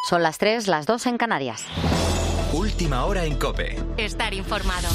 Son las 3, las 2 en Canarias. Última hora en COPE. Estar informado.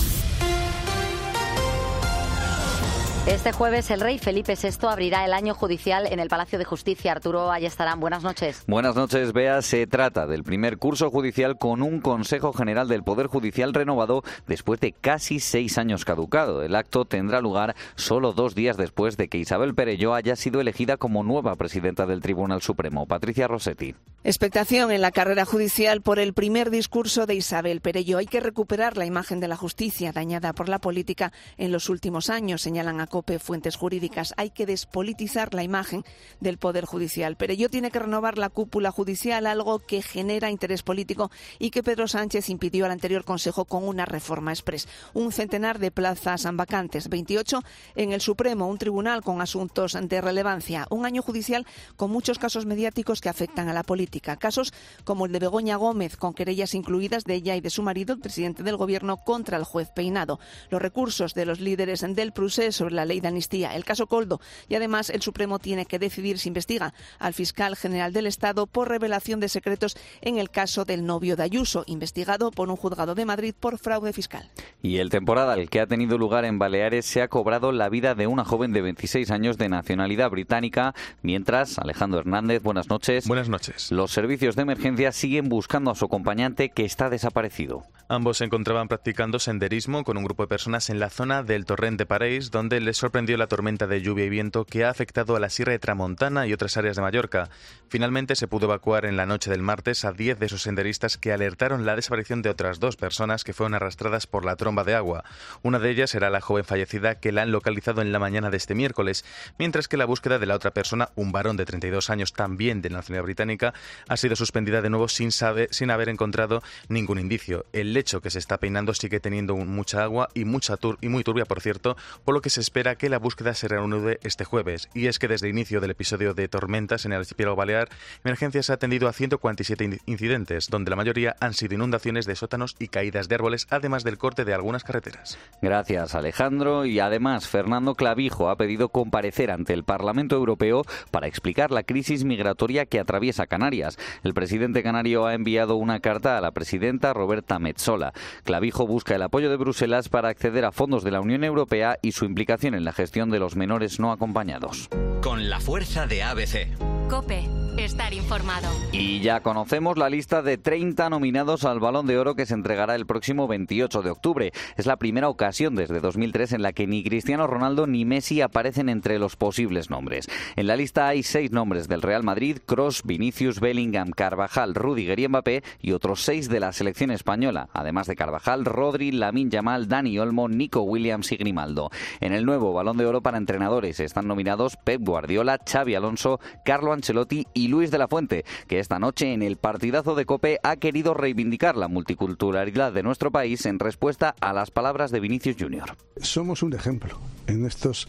Este jueves el rey Felipe VI abrirá el año judicial en el Palacio de Justicia. Arturo Ayestarán, buenas noches. Buenas noches, Bea. Se trata del primer curso judicial con un Consejo General del Poder Judicial renovado después de casi 6 años caducado. El acto tendrá lugar solo 2 días después de que Isabel Perelló haya sido elegida como nueva presidenta del Tribunal Supremo. Patricia Rossetti. Expectación en la carrera judicial por el primer discurso de Isabel Perelló. Hay que recuperar la imagen de la justicia dañada por la política en los últimos años, señalan a COPE fuentes jurídicas. Hay que despolitizar la imagen del Poder Judicial. Perelló tiene que renovar la cúpula judicial, algo que genera interés político y que Pedro Sánchez impidió al anterior Consejo con una reforma exprés. Un centenar de plazas vacantes, 28 en el Supremo, un tribunal con asuntos de relevancia. Un año judicial con muchos casos mediáticos que afectan a la política. Casos como el de Begoña Gómez, con querellas incluidas de ella y de su marido, el presidente del Gobierno, contra el juez Peinado. Los recursos de los líderes del procés sobre la ley de amnistía, el caso Koldo, y además el Supremo tiene que decidir si investiga al fiscal general del Estado por revelación de secretos en el caso del novio de Ayuso, investigado por un juzgado de Madrid por fraude fiscal. Y el temporal que ha tenido lugar en Baleares se ha cobrado la vida de una joven de 26 años de nacionalidad británica, mientras, Alejandro Hernández, buenas noches. Buenas noches. Los servicios de emergencia siguen buscando a su acompañante que está desaparecido. Ambos se encontraban practicando senderismo con un grupo de personas en la zona del Torrent de París, donde les sorprendió la tormenta de lluvia y viento que ha afectado a la Sierra de Tramontana y otras áreas de Mallorca. Finalmente se pudo evacuar en la noche del martes a 10 de esos senderistas que alertaron la desaparición de otras 2 personas que fueron arrastradas por la tromba de agua. Una de ellas era la joven fallecida, que la han localizado en la mañana de este miércoles, mientras que la búsqueda de la otra persona, un varón de 32 años también de nacionalidad británica, ha sido suspendida de nuevo sin haber encontrado ningún indicio. El lecho que se está peinando sigue teniendo mucha agua y muy turbia, por cierto, por lo que se espera que la búsqueda se reanude este jueves. Y es que desde el inicio del episodio de tormentas en el archipiélago balear, Emergencias ha atendido a 147 incidentes, donde la mayoría han sido inundaciones de sótanos y caídas de árboles, además del corte de algunas carreteras. Gracias, Alejandro. Y además, Fernando Clavijo ha pedido comparecer ante el Parlamento Europeo para explicar la crisis migratoria que atraviesa Canarias. El presidente canario ha enviado una carta a la presidenta Roberta Metsola. Clavijo busca el apoyo de Bruselas para acceder a fondos de la Unión Europea y su implicación en la gestión de los menores no acompañados. Con la fuerza de ABC. COPE. Estar informado. Y ya conocemos la lista de 30 nominados al Balón de Oro que se entregará el próximo 28 de octubre. Es la primera ocasión desde 2003 en la que ni Cristiano Ronaldo ni Messi aparecen entre los posibles nombres. En la lista hay 6 nombres del Real Madrid: Kroos, Vinicius, Bellingham, Carvajal, Rüdiger y Mbappé, y otros 6 de la selección española, además de Carvajal, Rodri, Lamine Yamal, Dani Olmo, Nico Williams y Grimaldo. En el nuevo Balón de Oro para entrenadores están nominados Pep Guardiola, Xabi Alonso, Carlo Ancelotti y Luis de la Fuente, que esta noche en el partidazo de COPE ha querido reivindicar la multiculturalidad de nuestro país en respuesta a las palabras de Vinicius Junior. Somos un ejemplo en estos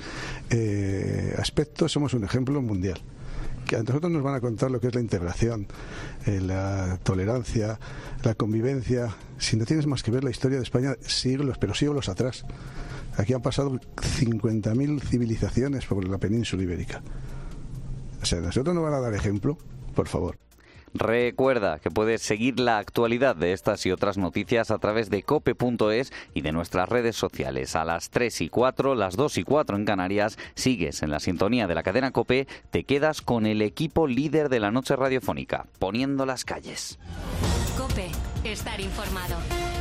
aspectos, somos un ejemplo mundial. Que a nosotros nos van a contar lo que es la integración, la tolerancia, la convivencia. Si no tienes más que ver la historia de España, siglos, pero siglos atrás. Aquí han pasado 50.000 civilizaciones por la península ibérica. O sea, nosotros nos van a dar ejemplo, por favor. Recuerda que puedes seguir la actualidad de estas y otras noticias a través de cope.es y de nuestras redes sociales. A las 3 y 4, las 2 y 4 en Canarias, sigues en la sintonía de la cadena COPE, te quedas con el equipo líder de la noche radiofónica, Poniendo las calles. COPE. Estar informado.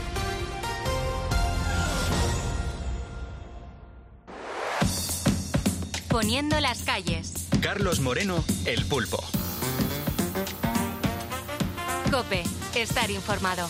Poniendo las calles. Carlos Moreno, El Pulpo. COPE. Estar informado.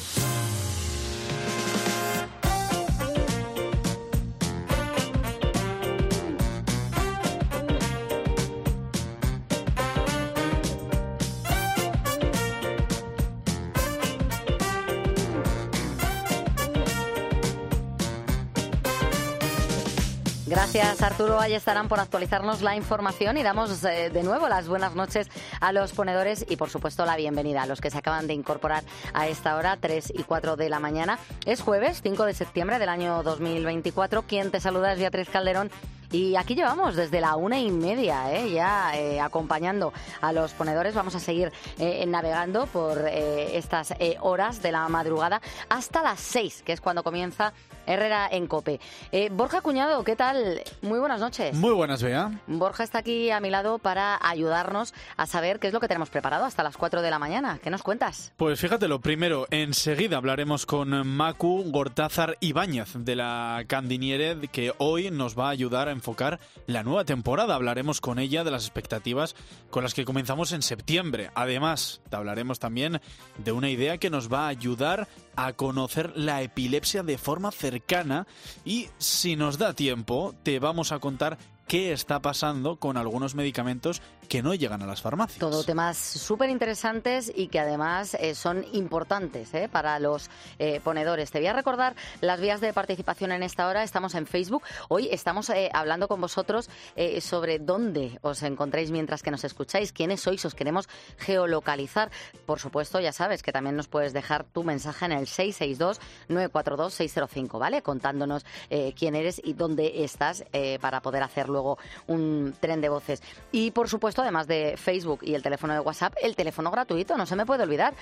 Gracias, Arturo Ayestarán, por actualizarnos la información y damos de nuevo las buenas noches a los ponedores y, por supuesto, la bienvenida a los que se acaban de incorporar a esta hora, 3 y 4 de la mañana. Es jueves, 5 de septiembre del año 2024. Quien te saluda es Beatriz Calderón Y aquí llevamos desde la 1:30, ya acompañando a los ponedores. Vamos a seguir navegando por estas horas de la madrugada hasta las 6, que es cuando comienza Herrera en COPE. Borja Cuñado, ¿qué tal? Muy buenas noches. Muy buenas, Bea. Borja está aquí a mi lado para ayudarnos a saber qué es lo que tenemos preparado hasta las 4 de la mañana. ¿Qué nos cuentas? Pues fíjate, lo primero, enseguida hablaremos con Macu Gortázar Ibáñez de la Candiniere, que hoy nos va a ayudar a enfocar la nueva temporada. Hablaremos con ella de las expectativas con las que comenzamos en septiembre. Además, te hablaremos también de una idea que nos va a ayudar a conocer la epilepsia de forma cercana y, si nos da tiempo, te vamos a contar qué está pasando con algunos medicamentos que no llegan a las farmacias. Todo temas súper interesantes y que además son importantes para los ponedores. Te voy a recordar las vías de participación en esta hora. Estamos en Facebook. Hoy estamos hablando con vosotros sobre dónde os encontráis mientras que nos escucháis, quiénes sois, os queremos geolocalizar. Por supuesto, ya sabes que también nos puedes dejar tu mensaje en el 662-942-605, ¿vale? Contándonos quién eres y dónde estás para poder hacer luego un tren de voces. Y por supuesto, además de Facebook y el teléfono de WhatsApp, el teléfono gratuito, no se me puede olvidar,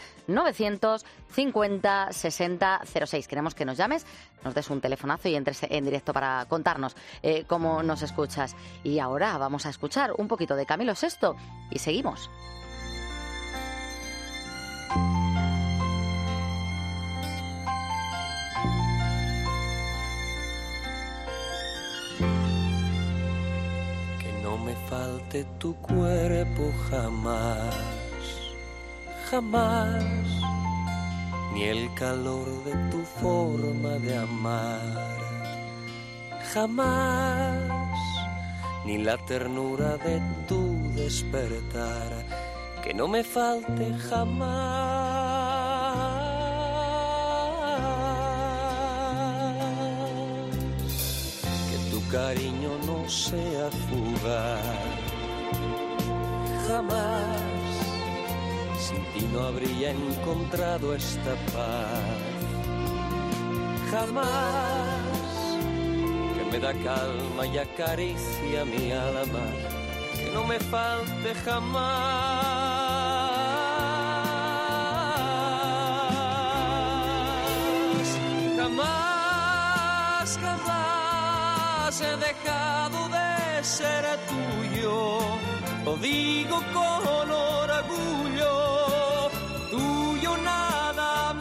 950 60 06. Queremos que nos llames, nos des un telefonazo y entres en directo para contarnos cómo nos escuchas. Y ahora vamos a escuchar un poquito de Camilo VI y seguimos. No me falte tu cuerpo jamás, jamás, ni el calor de tu forma de amar, jamás, ni la ternura de tu despertar, que no me falte jamás. Que tu cariño no sea fugaz, jamás, sin ti no habría encontrado esta paz, jamás, que me da calma y acaricia mi alma, que no me falte jamás, jamás, jamás he dejado de ser tuyo, lo digo con orgullo, tuyo nada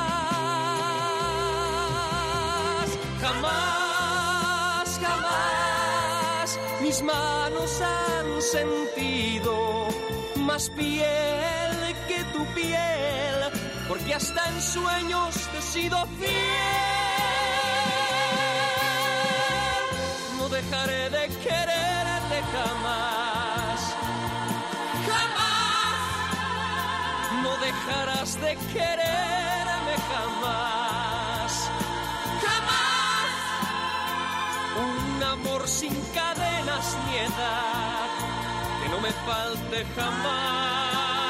más, jamás, jamás, mis manos han sentido más piel que tu piel, porque hasta en sueños te he sido fiel. No dejaré de quererte jamás, jamás. No dejarás de quererme jamás, jamás. Un amor sin cadenas ni edad, que no me falte jamás.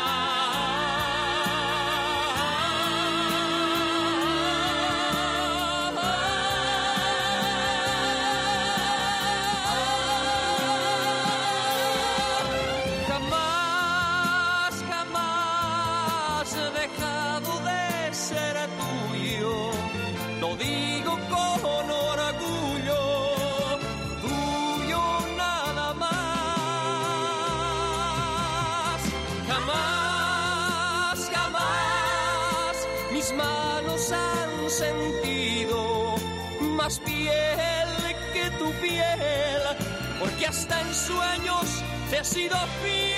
Sentido más piel que tu piel, porque hasta en sueños te he sido fiel.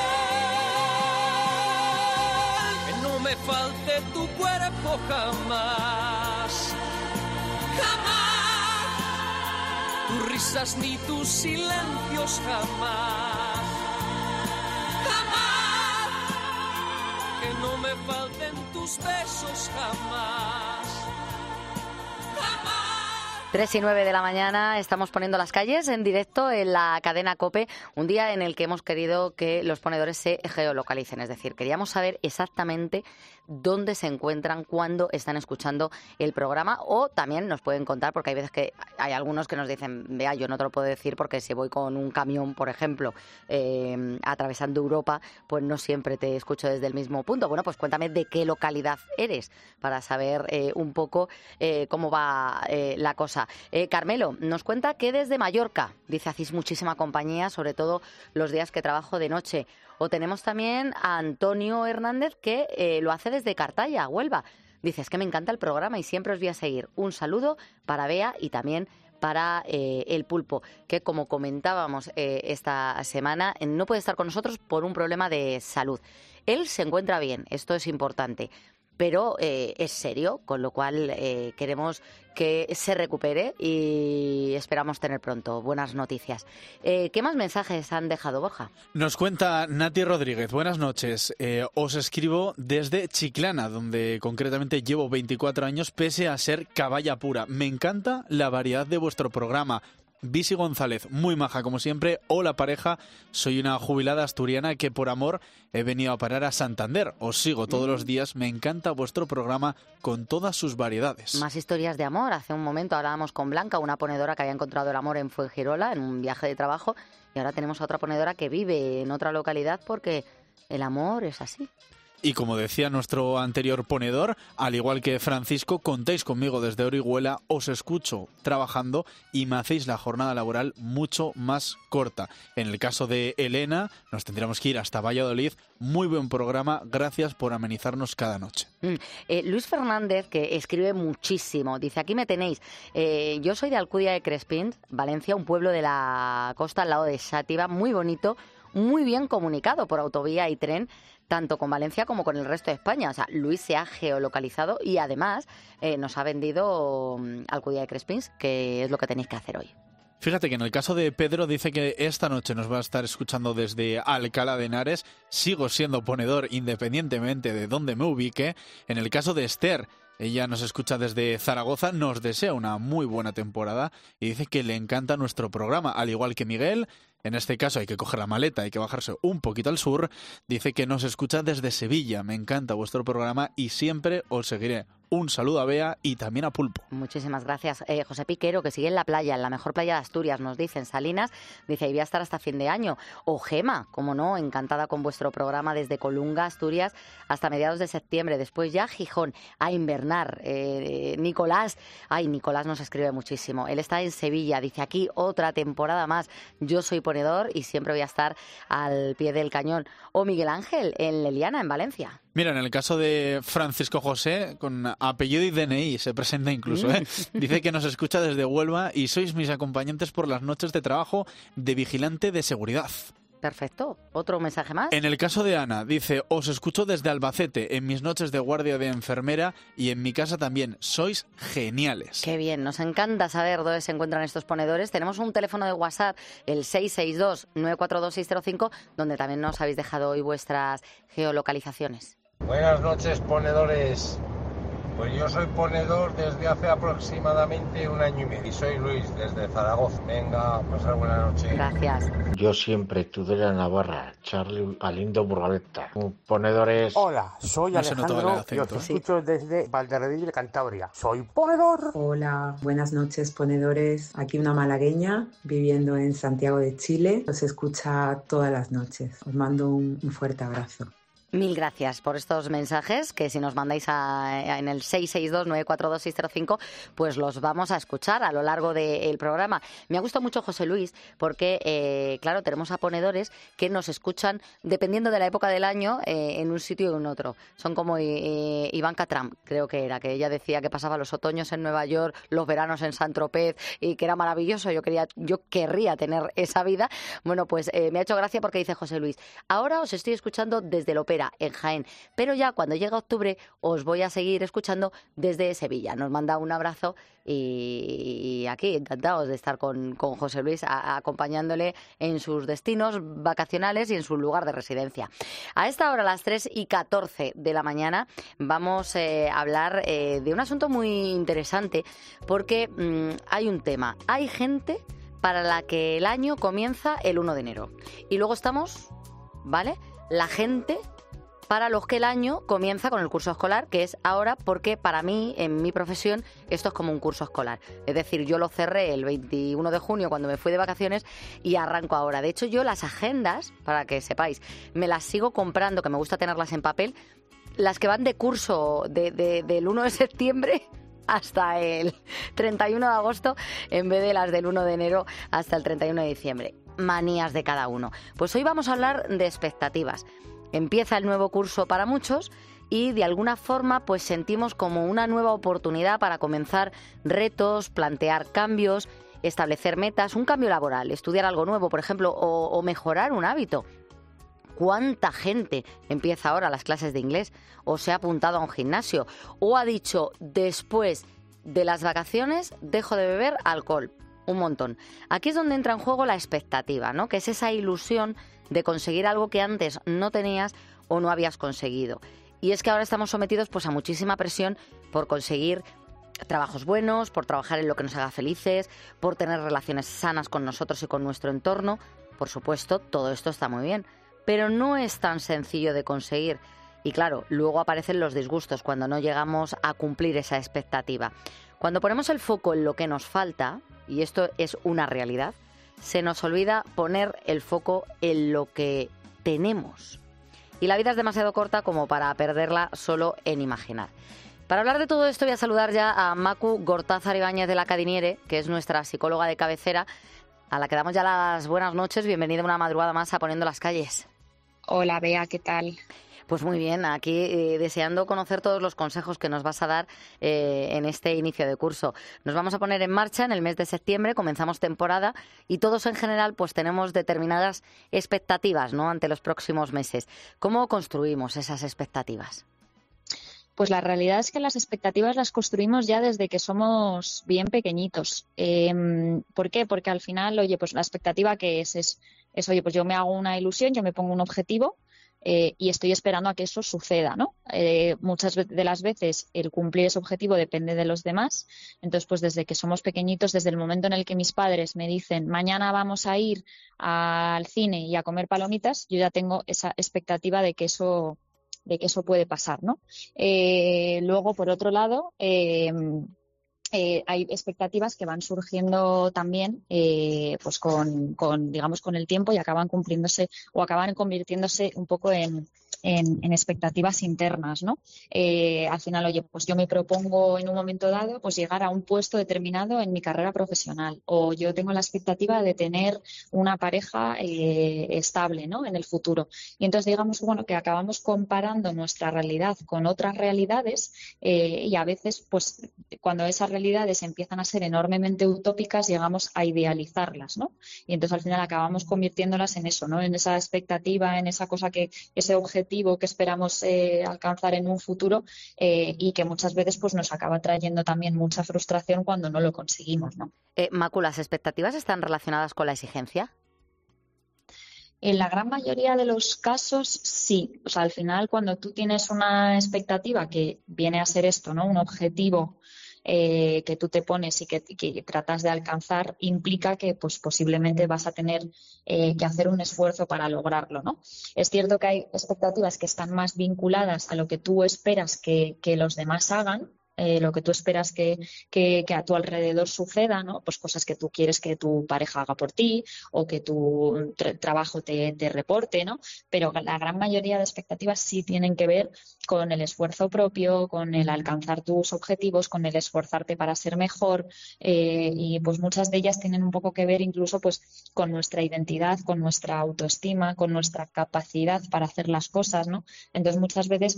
Que no me falte tu cuerpo jamás, jamás. Tus risas ni tus silencios jamás, jamás. Que no me falten tus besos jamás, jamás. 3:09 de la mañana, estamos poniendo las calles en directo en la cadena COPE, un día en el que hemos querido que los ponedores se geolocalicen, es decir, queríamos saber exactamente dónde se encuentran, cuándo están escuchando el programa, o también nos pueden contar, porque hay veces que hay algunos que nos dicen, vea, yo no te lo puedo decir porque si voy con un camión, por ejemplo, atravesando Europa, pues no siempre te escucho desde el mismo punto. Bueno, pues cuéntame de qué localidad eres para saber un poco cómo va la cosa. Carmelo nos cuenta que desde Mallorca, dice, hacéis muchísima compañía, sobre todo los días que trabajo de noche. O tenemos también a Antonio Hernández, que lo hace desde Cartaya, Huelva. Dice, es que me encanta el programa y siempre os voy a seguir. Un saludo para Bea y también para el Pulpo, que como comentábamos esta semana, no puede estar con nosotros por un problema de salud. Él se encuentra bien, esto es importante, pero es serio, con lo cual queremos que se recupere y esperamos tener pronto buenas noticias. ¿Qué más mensajes han dejado, Borja? Nos cuenta Nati Rodríguez. Buenas noches. Os escribo desde Chiclana, donde concretamente llevo 24 años, pese a ser caballa pura. Me encanta la variedad de vuestro programa. Visi González, muy maja como siempre. Hola pareja, soy una jubilada asturiana que por amor he venido a parar a Santander. Os sigo todos los días, me encanta vuestro programa con todas sus variedades. Más historias de amor. Hace un momento hablábamos con Blanca, una ponedora que había encontrado el amor en Fuengirola en un viaje de trabajo, y ahora tenemos a otra ponedora que vive en otra localidad porque el amor es así. Y como decía nuestro anterior ponedor, al igual que Francisco, contéis conmigo desde Orihuela, os escucho trabajando y me hacéis la jornada laboral mucho más corta. En el caso de Elena, nos tendríamos que ir hasta Valladolid. Muy buen programa, gracias por amenizarnos cada noche. Luis Fernández, que escribe muchísimo, dice, aquí me tenéis. Yo soy de Alcudia de Crespins, Valencia, un pueblo de la costa al lado de Xàtiva, muy bonito, muy bien comunicado por autovía y tren, tanto con Valencia como con el resto de España. O sea, Luis se ha geolocalizado y además nos ha vendido Alcudia de Crespins, que es lo que tenéis que hacer hoy. Fíjate que en el caso de Pedro dice que esta noche nos va a estar escuchando desde Alcalá de Henares. Sigo siendo ponedor independientemente de dónde me ubique. En el caso de Esther, ella nos escucha desde Zaragoza, nos desea una muy buena temporada y dice que le encanta nuestro programa, al igual que Miguel. En este caso hay que coger la maleta, hay que bajarse un poquito al sur. Dice que nos escucha desde Sevilla. Me encanta vuestro programa y siempre os seguiré. Un saludo a Bea y también a Pulpo. Muchísimas gracias. José Piquero, que sigue en la playa, en la mejor playa de Asturias, nos dice, en Salinas, dice, ahí voy a estar hasta fin de año. O Gema, como no, encantada con vuestro programa desde Colunga, Asturias, hasta mediados de septiembre. Después ya Gijón, a invernar. Nicolás nos escribe muchísimo. Él está en Sevilla, dice, aquí otra temporada más. Yo soy ponedor y siempre voy a estar al pie del cañón. O Miguel Ángel, en Leliana, en Valencia. Mira, en el caso de Francisco José, con apellido y DNI, se presenta incluso, dice que nos escucha desde Huelva y sois mis acompañantes por las noches de trabajo de vigilante de seguridad. Perfecto. ¿Otro mensaje más? En el caso de Ana, dice, os escucho desde Albacete, en mis noches de guardia de enfermera y en mi casa también. Sois geniales. Qué bien, nos encanta saber dónde se encuentran estos ponedores. Tenemos un teléfono de WhatsApp, el 662-942-605, donde también nos habéis dejado hoy vuestras geolocalizaciones. Buenas noches, ponedores. Pues yo soy ponedor desde hace aproximadamente 1 año y medio. Y soy Luis, desde Zaragoza. Venga, pasar buena noche. Gracias. Yo siempre, Tudela Navarra, Charlie Galindo Burgaleta. Ponedores. Hola, soy Alejandro y os escucho desde Valderredible, Cantabria. Soy ponedor. Hola, buenas noches, ponedores. Aquí una malagueña viviendo en Santiago de Chile. Os escucha todas las noches. Os mando un fuerte abrazo. Mil gracias por estos mensajes, que si nos mandáis en el 662-942-605, pues los vamos a escuchar a lo largo del programa. Me ha gustado mucho José Luis, porque, claro, tenemos a ponedores que nos escuchan dependiendo de la época del año en un sitio y en otro. Son como Ivanka Trump, creo que era, que ella decía que pasaba los otoños en Nueva York, los veranos en Saint-Tropez y que era maravilloso. Yo querría tener esa vida. Bueno, pues me ha hecho gracia porque dice José Luis, ahora os estoy escuchando desde el Opera. primavera en Jaén. Pero ya cuando llega octubre os voy a seguir escuchando desde Sevilla. Nos manda un abrazo y aquí encantados de estar con José Luis acompañándole en sus destinos vacacionales y en su lugar de residencia. A esta hora, a las 3:14 de la mañana, vamos a hablar de un asunto muy interesante porque hay un tema. Hay gente para la que el año comienza el 1 de enero. Y luego estamos, ¿vale?, la gente para los que el año comienza con el curso escolar, que es ahora, porque para mí, en mi profesión, esto es como un curso escolar. Es decir, yo lo cerré el 21 de junio cuando me fui de vacaciones y arranco ahora. De hecho, yo las agendas, para que sepáis, me las sigo comprando, que me gusta tenerlas en papel, las que van de curso del 1 de septiembre hasta el 31 de agosto, en vez de las del 1 de enero hasta el 31 de diciembre. Manías de cada uno. Pues hoy vamos a hablar de expectativas. Empieza el nuevo curso para muchos y de alguna forma pues sentimos como una nueva oportunidad para comenzar retos, plantear cambios, establecer metas, un cambio laboral, estudiar algo nuevo, por ejemplo, o mejorar un hábito. ¿Cuánta gente empieza ahora las clases de inglés o se ha apuntado a un gimnasio o ha dicho después de las vacaciones dejo de beber alcohol? Un montón. Aquí es donde entra en juego la expectativa, ¿no? Que es esa ilusión de conseguir algo que antes no tenías o no habías conseguido. Y es que ahora estamos sometidos pues a muchísima presión por conseguir trabajos buenos, por trabajar en lo que nos haga felices, por tener relaciones sanas con nosotros y con nuestro entorno. Por supuesto, todo esto está muy bien, pero no es tan sencillo de conseguir. Y claro, luego aparecen los disgustos cuando no llegamos a cumplir esa expectativa. Cuando ponemos el foco en lo que nos falta, y esto es una realidad, se nos olvida poner el foco en lo que tenemos. Y la vida es demasiado corta como para perderla solo en imaginar. Para hablar de todo esto voy a saludar ya a Macu Gortázar Ibáñez de la Cadiniere, que es nuestra psicóloga de cabecera, a la que damos ya las buenas noches. Bienvenida una madrugada más a Poniendo las Calles. Hola, Bea, ¿qué tal? Pues muy bien, aquí deseando conocer todos los consejos que nos vas a dar en este inicio de curso. Nos vamos a poner en marcha en el mes de septiembre, comenzamos temporada y todos en general pues tenemos determinadas expectativas, ¿no?, ante los próximos meses. ¿Cómo construimos esas expectativas? Pues la realidad es que las expectativas las construimos ya desde que somos bien pequeñitos. ¿Por qué? Porque al final, oye, pues la expectativa que es, oye, pues yo me hago una ilusión, yo me pongo un objetivo y estoy esperando a que eso suceda, ¿no? Muchas de las veces el cumplir ese objetivo depende de los demás. Entonces, pues desde que somos pequeñitos, desde el momento en el que mis padres me dicen mañana vamos a ir al cine y a comer palomitas, yo ya tengo esa expectativa de que eso puede pasar, ¿no? Luego, por otro lado, hay expectativas que van surgiendo también pues con digamos con el tiempo y acaban cumpliéndose o acaban convirtiéndose un poco en expectativas internas, ¿no? Al final, oye, pues yo me propongo en un momento dado pues llegar a un puesto determinado en mi carrera profesional, o yo tengo la expectativa de tener una pareja estable, ¿no?, en el futuro. Y entonces digamos, bueno, que acabamos comparando nuestra realidad con otras realidades y a veces pues cuando esas realidades empiezan a ser enormemente utópicas llegamos a idealizarlas, ¿no? Y entonces al final acabamos convirtiéndolas en eso, ¿no?, en esa expectativa, en esa cosa ese objetivo que esperamos alcanzar en un futuro y que muchas veces pues nos acaba trayendo también mucha frustración cuando no lo conseguimos, ¿no? Macu, ¿las expectativas están relacionadas con la exigencia? En la gran mayoría de los casos, sí. O sea, al final, cuando tú tienes una expectativa que viene a ser esto, ¿no?, un objetivo que tú te pones y que tratas de alcanzar, implica que pues posiblemente vas a tener que hacer un esfuerzo para lograrlo, ¿no? Es cierto que hay expectativas que están más vinculadas a lo que tú esperas que los demás hagan, lo que tú esperas que a tu alrededor suceda, ¿no? Pues cosas que tú quieres que tu pareja haga por ti o que tu trabajo te reporte, ¿no? Pero la gran mayoría de expectativas sí tienen que ver con el esfuerzo propio, con el alcanzar tus objetivos, con el esforzarte para ser mejor y pues muchas de ellas tienen un poco que ver incluso pues con nuestra identidad, con nuestra autoestima, con nuestra capacidad para hacer las cosas, ¿no? Entonces muchas veces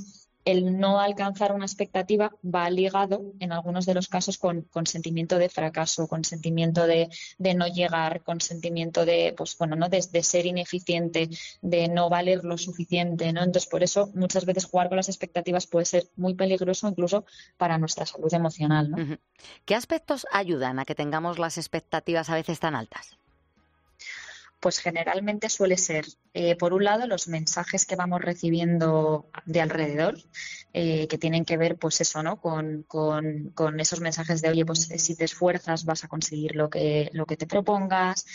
el no alcanzar una expectativa va ligado en algunos de los casos con sentimiento de fracaso, con sentimiento de no llegar, con sentimiento de, pues bueno, ¿no? de ser ineficiente, de no valer lo suficiente, ¿no? Entonces, por eso muchas veces jugar con las expectativas puede ser muy peligroso incluso para nuestra salud emocional, ¿no? Uh-huh. ¿Qué aspectos ayudan a que tengamos las expectativas a veces tan altas? Pues generalmente suele ser, por un lado, los mensajes que vamos recibiendo de alrededor, que tienen que ver, pues eso, ¿no? Con esos mensajes de, oye, pues si te esfuerzas vas a conseguir lo que te propongas,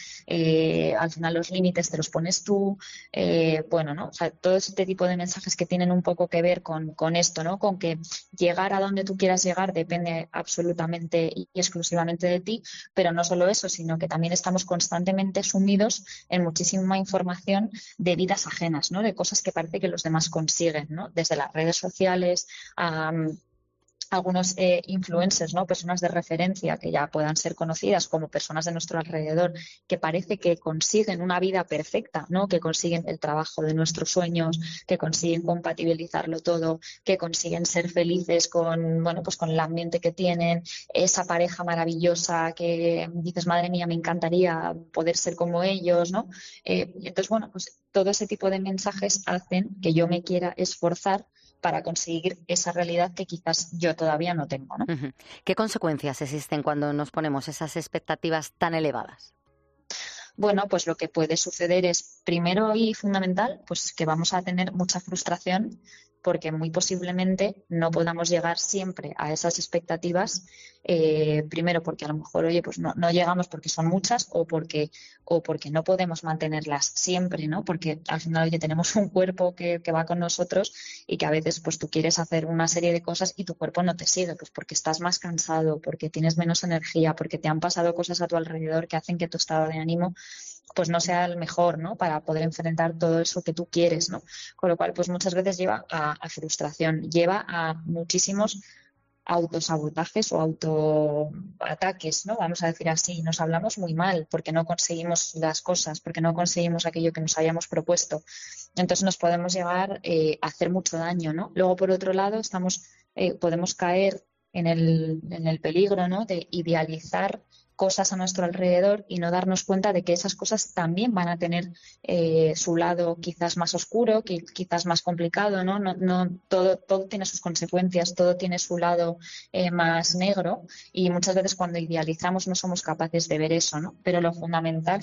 al final los límites te los pones tú, bueno, ¿no? O sea, todo este tipo de mensajes que tienen un poco que ver con esto, ¿no? Con que llegar a donde tú quieras llegar depende absolutamente y exclusivamente de ti, pero no solo eso, sino que también estamos constantemente sumidos en muchísima información de vidas ajenas, ¿no? De cosas que parece que los demás consiguen, ¿no? Desde las redes sociales a algunos influencers, ¿no? Personas de referencia que ya puedan ser conocidas como personas de nuestro alrededor, que parece que consiguen una vida perfecta, ¿no? Que consiguen el trabajo de nuestros sueños, que consiguen compatibilizarlo todo, que consiguen ser felices con, bueno, pues con el ambiente que tienen, esa pareja maravillosa que dices, madre mía, me encantaría poder ser como ellos, ¿no? Entonces, bueno, pues todo ese tipo de mensajes hacen que yo me quiera esforzar para conseguir esa realidad que quizás yo todavía no tengo, ¿no? Uh-huh. ¿Qué consecuencias existen cuando nos ponemos esas expectativas tan elevadas? Bueno, pues lo que puede suceder es, primero y fundamental, pues que vamos a tener mucha frustración porque muy posiblemente no podamos llegar siempre a esas expectativas, primero porque a lo mejor, oye, pues no llegamos porque son muchas o porque no podemos mantenerlas siempre, ¿no? Porque al final, oye, tenemos un cuerpo que va con nosotros y que a veces pues tú quieres hacer una serie de cosas y tu cuerpo no te sigue, pues porque estás más cansado, porque tienes menos energía, porque te han pasado cosas a tu alrededor que hacen que tu estado de ánimo pues no sea el mejor, ¿no? Para poder enfrentar todo eso que tú quieres, ¿no? Con lo cual, pues muchas veces lleva a frustración, lleva a muchísimos autosabotajes o autoataques, ¿no? Vamos a decir así, nos hablamos muy mal porque no conseguimos las cosas, porque no conseguimos aquello que nos habíamos propuesto. Entonces nos podemos llegar a hacer mucho daño, ¿no? Luego, por otro lado, podemos caer en el peligro, ¿no? De idealizar cosas a nuestro alrededor y no darnos cuenta de que esas cosas también van a tener su lado quizás más oscuro, quizás más complicado, ¿no? No todo tiene sus consecuencias, todo tiene su lado más negro y muchas veces cuando idealizamos no somos capaces de ver eso, ¿no? Pero lo fundamental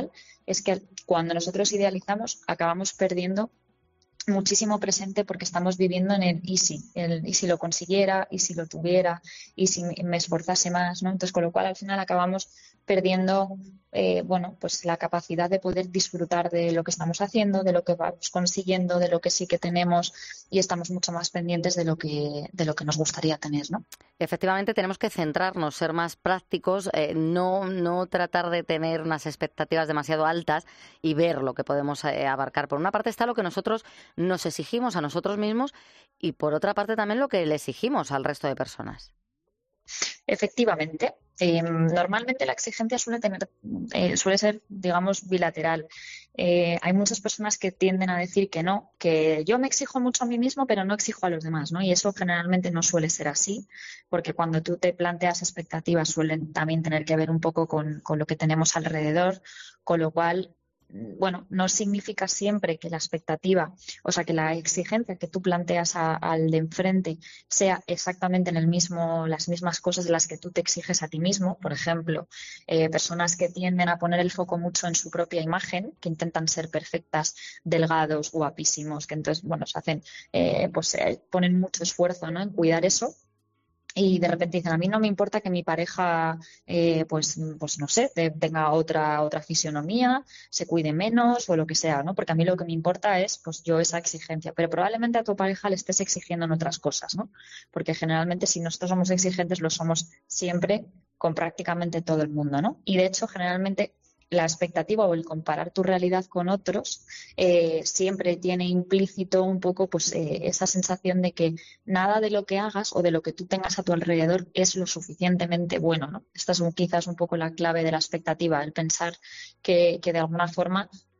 es que cuando nosotros idealizamos acabamos perdiendo muchísimo presente porque estamos viviendo en el y si lo consiguiera, y si lo tuviera, y si me esforzase más, ¿no? Entonces, con lo cual al final acabamos perdiendo pues la capacidad de poder disfrutar de lo que estamos haciendo, de lo que vamos consiguiendo, de lo que sí que tenemos y estamos mucho más pendientes de lo que nos gustaría tener, ¿no? Efectivamente, tenemos que centrarnos, ser más prácticos, no tratar de tener unas expectativas demasiado altas y ver lo que podemos abarcar. Por una parte está lo que nosotros nos exigimos a nosotros mismos y por otra parte también lo que le exigimos al resto de personas. Efectivamente. Normalmente la exigencia suele ser, digamos, bilateral. Hay muchas personas que tienden a decir que no, que yo me exijo mucho a mí mismo, pero no exijo a los demás, ¿no? Y eso generalmente no suele ser así, porque cuando tú te planteas expectativas suelen también tener que ver un poco con lo que tenemos alrededor, con lo cual, bueno, no significa siempre que la expectativa, o sea, que la exigencia que tú planteas al de enfrente sea exactamente las mismas cosas de las que tú te exiges a ti mismo. Por ejemplo, personas que tienden a poner el foco mucho en su propia imagen, que intentan ser perfectas, delgados, guapísimos, que entonces, bueno, se hacen, ponen mucho esfuerzo, ¿no? En cuidar eso. Y de repente dicen, a mí no me importa que mi pareja, pues no sé, tenga otra fisionomía, se cuide menos o lo que sea, ¿no? Porque a mí lo que me importa es, pues yo esa exigencia. Pero probablemente a tu pareja le estés exigiendo en otras cosas, ¿no? Porque generalmente si nosotros somos exigentes lo somos siempre con prácticamente todo el mundo, ¿no? Y de hecho, generalmente la expectativa o el comparar tu realidad con otros siempre tiene implícito un poco pues esa sensación de que nada de lo que hagas o de lo que tú tengas a tu alrededor es lo suficientemente bueno, ¿no? Esta es quizás un poco la clave de la expectativa, el pensar que de alguna forma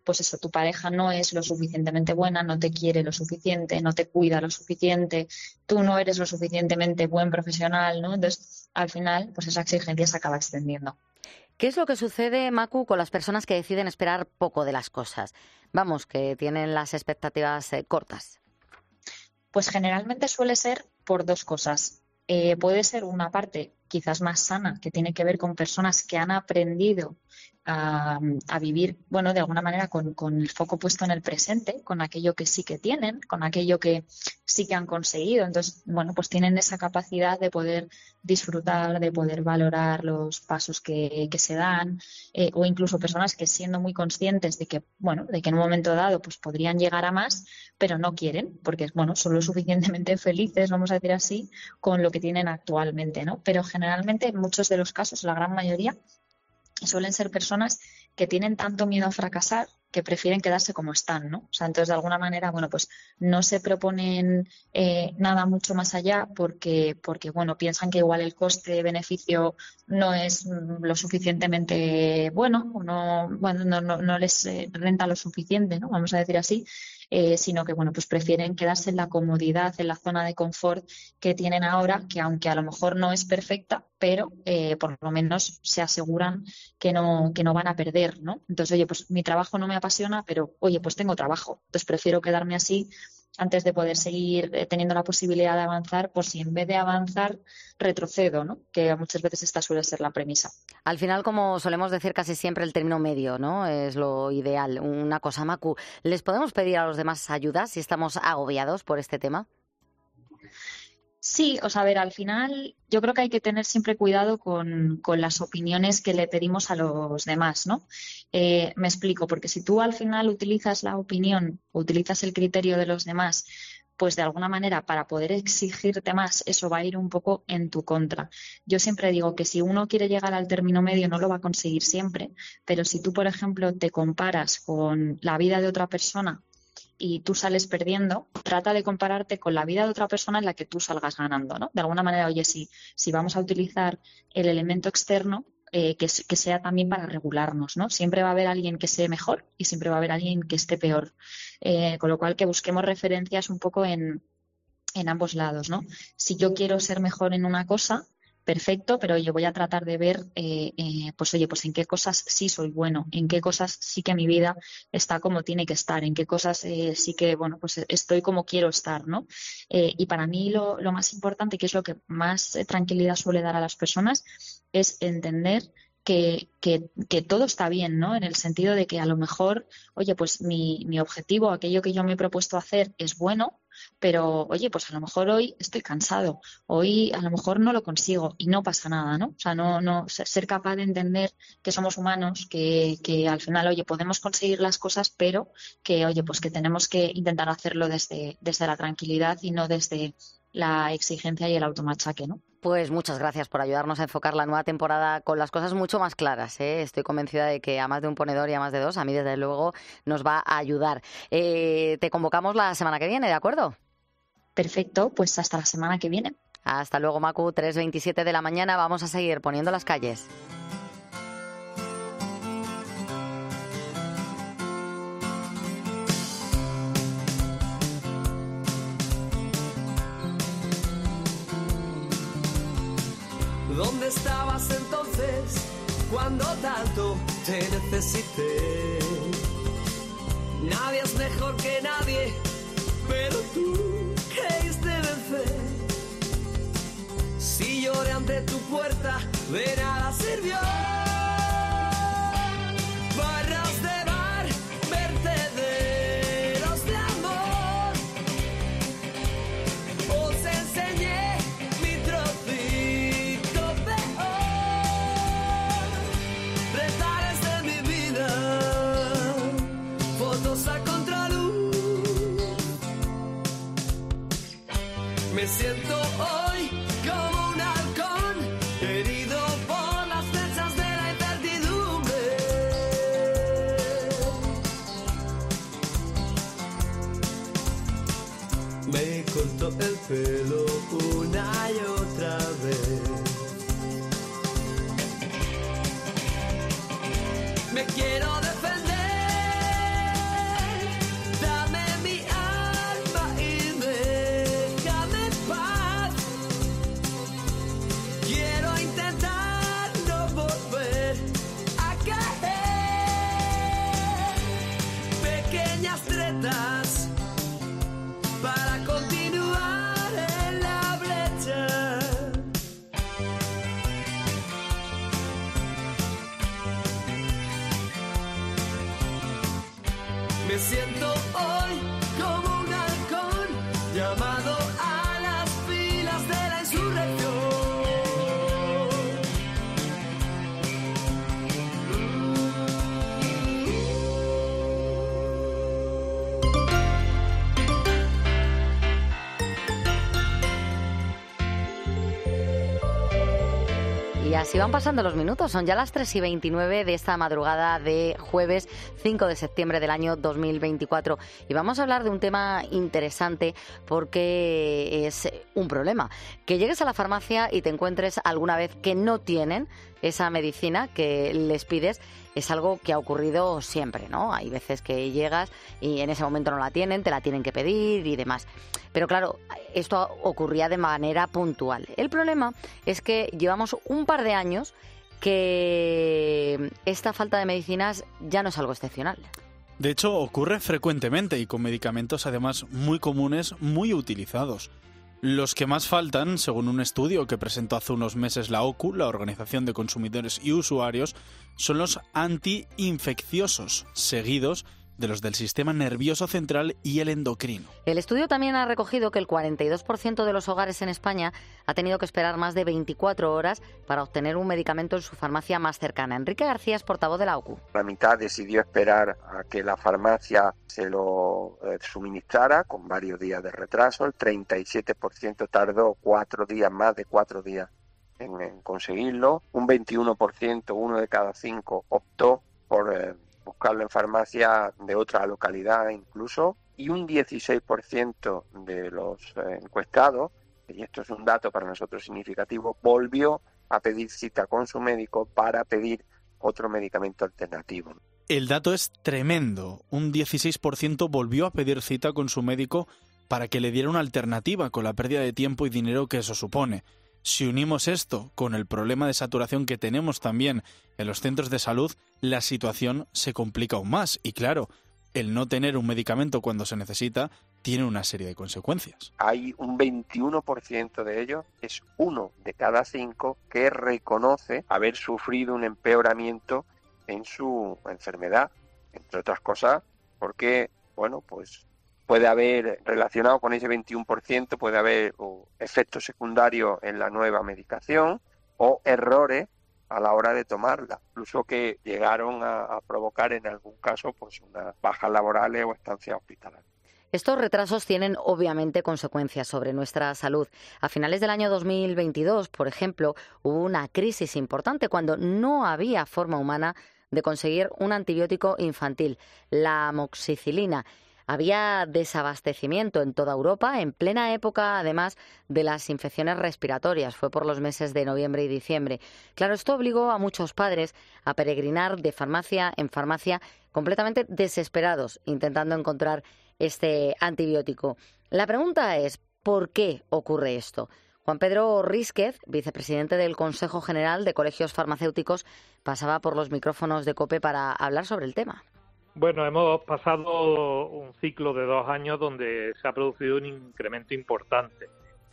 pues eso, tu pareja no es lo suficientemente buena, no te quiere lo suficiente, no te cuida lo suficiente, tú no eres lo suficientemente buen profesional, ¿no? Entonces, al final, pues esa exigencia se acaba extendiendo. ¿Qué es lo que sucede, Macu, con las personas que deciden esperar poco de las cosas? Vamos, que tienen las expectativas cortas. Pues generalmente suele ser por dos cosas. Puede ser una parte quizás más sana, que tiene que ver con personas que han aprendido a vivir, bueno, de alguna manera con el foco puesto en el presente, con aquello que sí que tienen, con aquello que sí que han conseguido. Entonces, bueno, pues tienen esa capacidad de poder disfrutar, de poder valorar los pasos que se dan, o incluso personas que, siendo muy conscientes de que, bueno, de que en un momento dado pues podrían llegar a más, pero no quieren, porque, bueno, son lo suficientemente felices, vamos a decir así, con lo que tienen actualmente, ¿no? Pero generalmente, en muchos de los casos, la gran mayoría, suelen ser personas que tienen tanto miedo a fracasar que prefieren quedarse como están, ¿no? O sea, entonces, de alguna manera, bueno, pues no se proponen nada mucho más allá porque, bueno, piensan que igual el coste-beneficio no es lo suficientemente bueno, o no les renta lo suficiente, ¿no? Vamos a decir así. Sino que, bueno, pues prefieren quedarse en la comodidad, en la zona de confort que tienen ahora, que aunque a lo mejor no es perfecta, pero por lo menos se aseguran que no van a perder, ¿no? Entonces, oye, pues mi trabajo no me apasiona, pero, oye, pues tengo trabajo. Entonces prefiero quedarme así antes de poder seguir teniendo la posibilidad de avanzar, por si en vez de avanzar retrocedo, ¿no? Que muchas veces esta suele ser la premisa. Al final, como solemos decir casi siempre, el término medio, ¿no? Es lo ideal. Una cosa, Macu, ¿les podemos pedir a los demás ayuda si estamos agobiados por este tema? Sí, o sea, a ver, al final yo creo que hay que tener siempre cuidado con las opiniones que le pedimos a los demás, ¿no? Me explico, porque si tú al final utilizas la opinión o utilizas el criterio de los demás, pues de alguna manera para poder exigirte más, eso va a ir un poco en tu contra. Yo siempre digo que si uno quiere llegar al término medio no lo va a conseguir siempre, pero si tú, por ejemplo, te comparas con la vida de otra persona y tú sales perdiendo, trata de compararte con la vida de otra persona en la que tú salgas ganando, ¿no? De alguna manera, oye, si vamos a utilizar el elemento externo, que sea también para regularnos, ¿no? Siempre va a haber alguien que esté mejor y siempre va a haber alguien que esté peor. Con lo cual, que busquemos referencias un poco en ambos lados, ¿no? Si yo quiero ser mejor en una cosa, perfecto, pero yo voy a tratar de ver, pues oye, pues en qué cosas sí soy bueno, en qué cosas sí que mi vida está como tiene que estar, en qué cosas sí que, bueno, pues estoy como quiero estar, ¿no? Y para mí lo más importante, que es lo que más tranquilidad suele dar a las personas, es entender que todo está bien, ¿no? En el sentido de que a lo mejor, oye, pues mi objetivo, aquello que yo me he propuesto hacer es bueno, pero, oye, pues a lo mejor hoy estoy cansado, hoy a lo mejor no lo consigo y no pasa nada, ¿no? O sea, no ser capaz de entender que somos humanos, que al final, oye, podemos conseguir las cosas, pero que, oye, pues que tenemos que intentar hacerlo desde la tranquilidad y no desde la exigencia y el automachaque, ¿no? Pues muchas gracias por ayudarnos a enfocar la nueva temporada con las cosas mucho más claras, ¿eh? Estoy convencida de que a más de un ponedor y a más de dos, a mí desde luego nos va a ayudar. Te convocamos la semana que viene, ¿de acuerdo? Perfecto, pues hasta la semana que viene. Hasta luego, Macu, 3:27 de la mañana, vamos a seguir poniendo las calles. ¿Dónde estabas entonces cuando tanto te necesité? Nadie es mejor que nadie, pero tú creíste vencer. Si lloré ante tu puerta, de nada sirvió. Barras de bar, vertederos de amor. Os enseñé mi trocito peor. Retares de mi vida, fotos a contraluz. Me siento hoy como un halcón, herido por las flechas de la incertidumbre. Me corto el pelo una y otra vez. Me quiero defender así van pasando los minutos. Son ya las 3:29 de esta madrugada de jueves 5 de septiembre del año 2024. Y vamos a hablar de un tema interesante porque es un problema. Que llegues a la farmacia y te encuentres alguna vez que no tienen esa medicina que les pides es algo que ha ocurrido siempre, ¿no? Hay veces que llegas y en ese momento no la tienen, te la tienen que pedir y demás. Pero claro, esto ocurría de manera puntual. El problema es que llevamos un par de años que esta falta de medicinas ya no es algo excepcional. De hecho, ocurre frecuentemente y con medicamentos además muy comunes, muy utilizados. Los que más faltan, según un estudio que presentó hace unos meses la OCU, la Organización de Consumidores y Usuarios, son los antiinfecciosos, seguidos de los del sistema nervioso central y el endocrino. El estudio también ha recogido que el 42% de los hogares en España ha tenido que esperar más de 24 horas para obtener un medicamento en su farmacia más cercana. Enrique García es portavoz de la OCU. La mitad decidió esperar a que la farmacia se lo suministrara con varios días de retraso. El 37% tardó 4 días, más de 4 días en conseguirlo. Un 21%, 1 de cada 5, optó por buscarlo en farmacia de otra localidad incluso, y un 16% de los encuestados, y esto es un dato para nosotros significativo, volvió a pedir cita con su médico para pedir otro medicamento alternativo. El dato es tremendo. Un 16% volvió a pedir cita con su médico para que le diera una alternativa con la pérdida de tiempo y dinero que eso supone. Si unimos esto con el problema de saturación que tenemos también en los centros de salud, la situación se complica aún más. Y claro, el no tener un medicamento cuando se necesita tiene una serie de consecuencias. Hay un 21% de ellos, es 1 de cada 5, que reconoce haber sufrido un empeoramiento en su enfermedad, entre otras cosas, porque, bueno, pues puede haber, relacionado con ese 21%, puede haber efectos secundarios en la nueva medicación o errores a la hora de tomarla, incluso que llegaron a provocar en algún caso pues unas bajas laborales o estancias hospitalarias. Estos retrasos tienen obviamente consecuencias sobre nuestra salud. A finales del año 2022, por ejemplo, hubo una crisis importante cuando no había forma humana de conseguir un antibiótico infantil, la amoxicilina. Había desabastecimiento en toda Europa, en plena época, además, de las infecciones respiratorias. Fue por los meses de noviembre y diciembre. Claro, esto obligó a muchos padres a peregrinar de farmacia en farmacia, completamente desesperados, intentando encontrar este antibiótico. La pregunta es, ¿por qué ocurre esto? Juan Pedro Rísquez, vicepresidente del Consejo General de Colegios Farmacéuticos, pasaba por los micrófonos de COPE para hablar sobre el tema. Bueno, hemos pasado un ciclo de 2 años donde se ha producido un incremento importante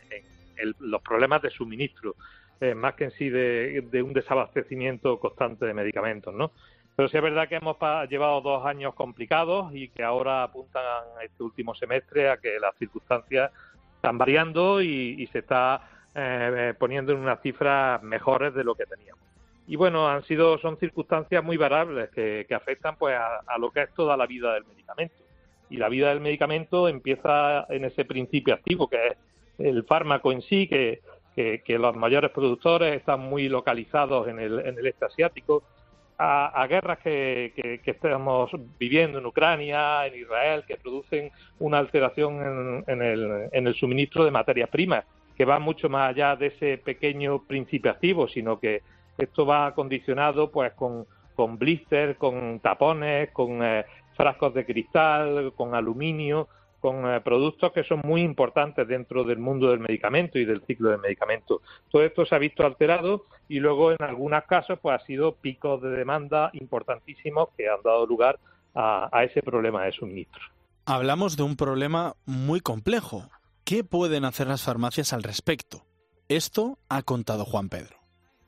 en los problemas de suministro, más que en sí de un desabastecimiento constante de medicamentos, ¿no? Pero sí es verdad que hemos llevado 2 años complicados y que ahora apuntan a este último semestre a que las circunstancias están variando y se está poniendo en unas cifras mejores de lo que teníamos. Y bueno, son circunstancias muy variables que afectan pues a lo que es toda la vida del medicamento. Y la vida del medicamento empieza en ese principio activo, que es el fármaco en sí, que los mayores productores están muy localizados en el este asiático, a guerras que estamos viviendo en Ucrania, en Israel, que producen una alteración en el suministro de materias primas, que va mucho más allá de ese pequeño principio activo, sino que esto va condicionado pues con blister, con tapones, con frascos de cristal, con aluminio, con productos que son muy importantes dentro del mundo del medicamento y del ciclo del medicamento. Todo esto se ha visto alterado y luego en algunos casos pues ha sido picos de demanda importantísimos que han dado lugar a ese problema de suministro. Hablamos de un problema muy complejo. ¿Qué pueden hacer las farmacias al respecto? Esto ha contado Juan Pedro.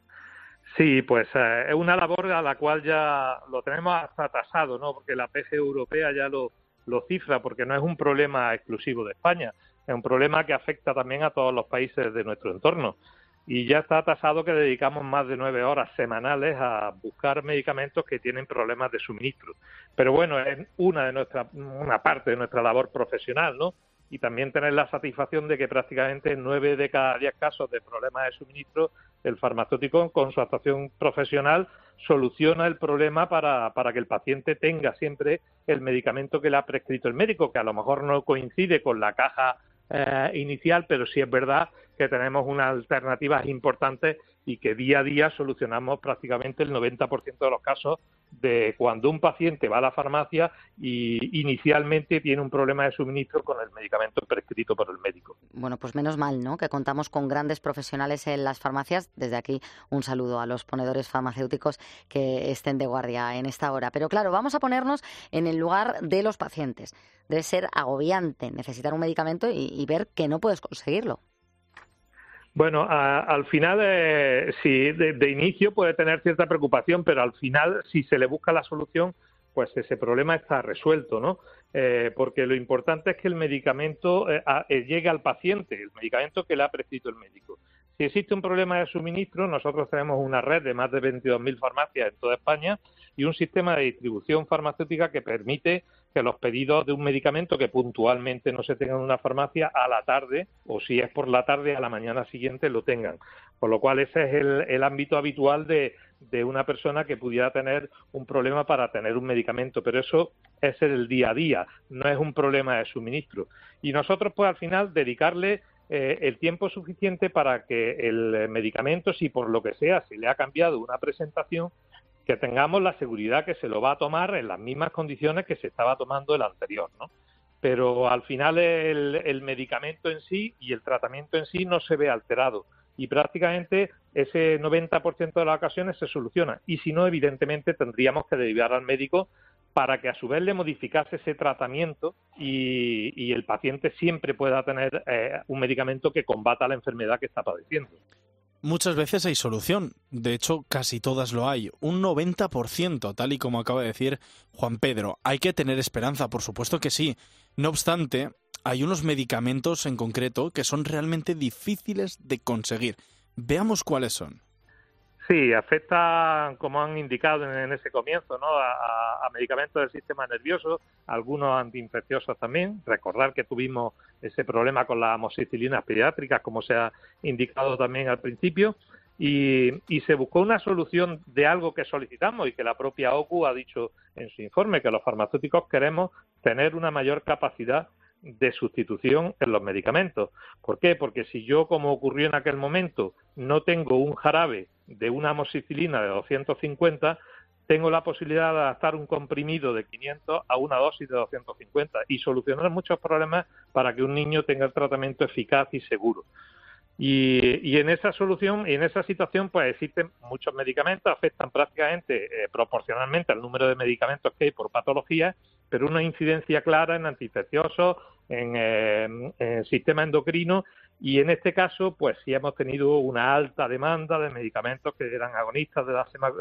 Sí, pues es una labor a la cual ya lo tenemos hasta atasado, ¿no? Porque la PG europea ya lo cifra, porque no es un problema exclusivo de España, es un problema que afecta también a todos los países de nuestro entorno. Y ya está atasado que dedicamos más de 9 horas semanales a buscar medicamentos que tienen problemas de suministro. Pero bueno, es una parte de nuestra labor profesional, ¿no? y también tener la satisfacción de que prácticamente en 9 de cada 10 casos de problemas de suministro el farmacéutico con su actuación profesional soluciona el problema para que el paciente tenga siempre el medicamento que le ha prescrito el médico, que a lo mejor no coincide con la caja inicial, pero sí es verdad que tenemos unas alternativas importantes y que día a día solucionamos prácticamente el 90% de los casos de cuando un paciente va a la farmacia y inicialmente tiene un problema de suministro con el medicamento prescrito por el médico. Bueno, pues menos mal, ¿no?, que contamos con grandes profesionales en las farmacias. Desde aquí un saludo a los ponedores farmacéuticos que estén de guardia en esta hora. Pero claro, vamos a ponernos en el lugar de los pacientes. Debe ser agobiante necesitar un medicamento y ver que no puedes conseguirlo. Bueno, al final, sí, de inicio puede tener cierta preocupación, pero al final, si se le busca la solución, pues ese problema está resuelto, ¿no? Porque lo importante es que el medicamento llegue al paciente, el medicamento que le ha prescrito el médico. Si existe un problema de suministro, nosotros tenemos una red de más de 22.000 farmacias en toda España y un sistema de distribución farmacéutica que permite que los pedidos de un medicamento que puntualmente no se tenga en una farmacia a la tarde, o si es por la tarde, a la mañana siguiente lo tengan. Por lo cual ese es el ámbito habitual de una persona que pudiera tener un problema para tener un medicamento, pero eso es el día a día, no es un problema de suministro. Y nosotros, pues al final, dedicarle el tiempo suficiente para que el medicamento, si por lo que sea se le ha cambiado una presentación, que tengamos la seguridad que se lo va a tomar en las mismas condiciones que se estaba tomando el anterior, ¿no? Pero al final el medicamento en sí y el tratamiento en sí no se ve alterado y prácticamente ese 90% de las ocasiones se soluciona y si no, evidentemente tendríamos que derivar al médico para que a su vez le modificase ese tratamiento y el paciente siempre pueda tener un medicamento que combata la enfermedad que está padeciendo. Muchas veces hay solución, de hecho casi todas lo hay, un 90%, tal y como acaba de decir Juan Pedro. Hay que tener esperanza, por supuesto que sí. No obstante, hay unos medicamentos en concreto que son realmente difíciles de conseguir. Veamos cuáles son. Sí, afecta, como han indicado en ese comienzo, ¿no?, a medicamentos del sistema nervioso, algunos antiinfecciosos también. Recordar que tuvimos ese problema con las amoxicilinas pediátricas, como se ha indicado también al principio, y se buscó una solución de algo que solicitamos y que la propia OCU ha dicho en su informe, que los farmacéuticos queremos tener una mayor capacidad de sustitución en los medicamentos. ¿Por qué? Porque si yo, como ocurrió en aquel momento, no tengo un jarabe de una amoxicilina de 250, tengo la posibilidad de adaptar un comprimido de 500 a una dosis de 250 y solucionar muchos problemas para que un niño tenga el tratamiento eficaz y seguro. Y en esa solución y en esa situación pues existen muchos medicamentos, afectan prácticamente proporcionalmente al número de medicamentos que hay por patología, pero una incidencia clara en antiinfecciosos, en sistema endocrino, y en este caso pues sí hemos tenido una alta demanda de medicamentos que eran agonistas de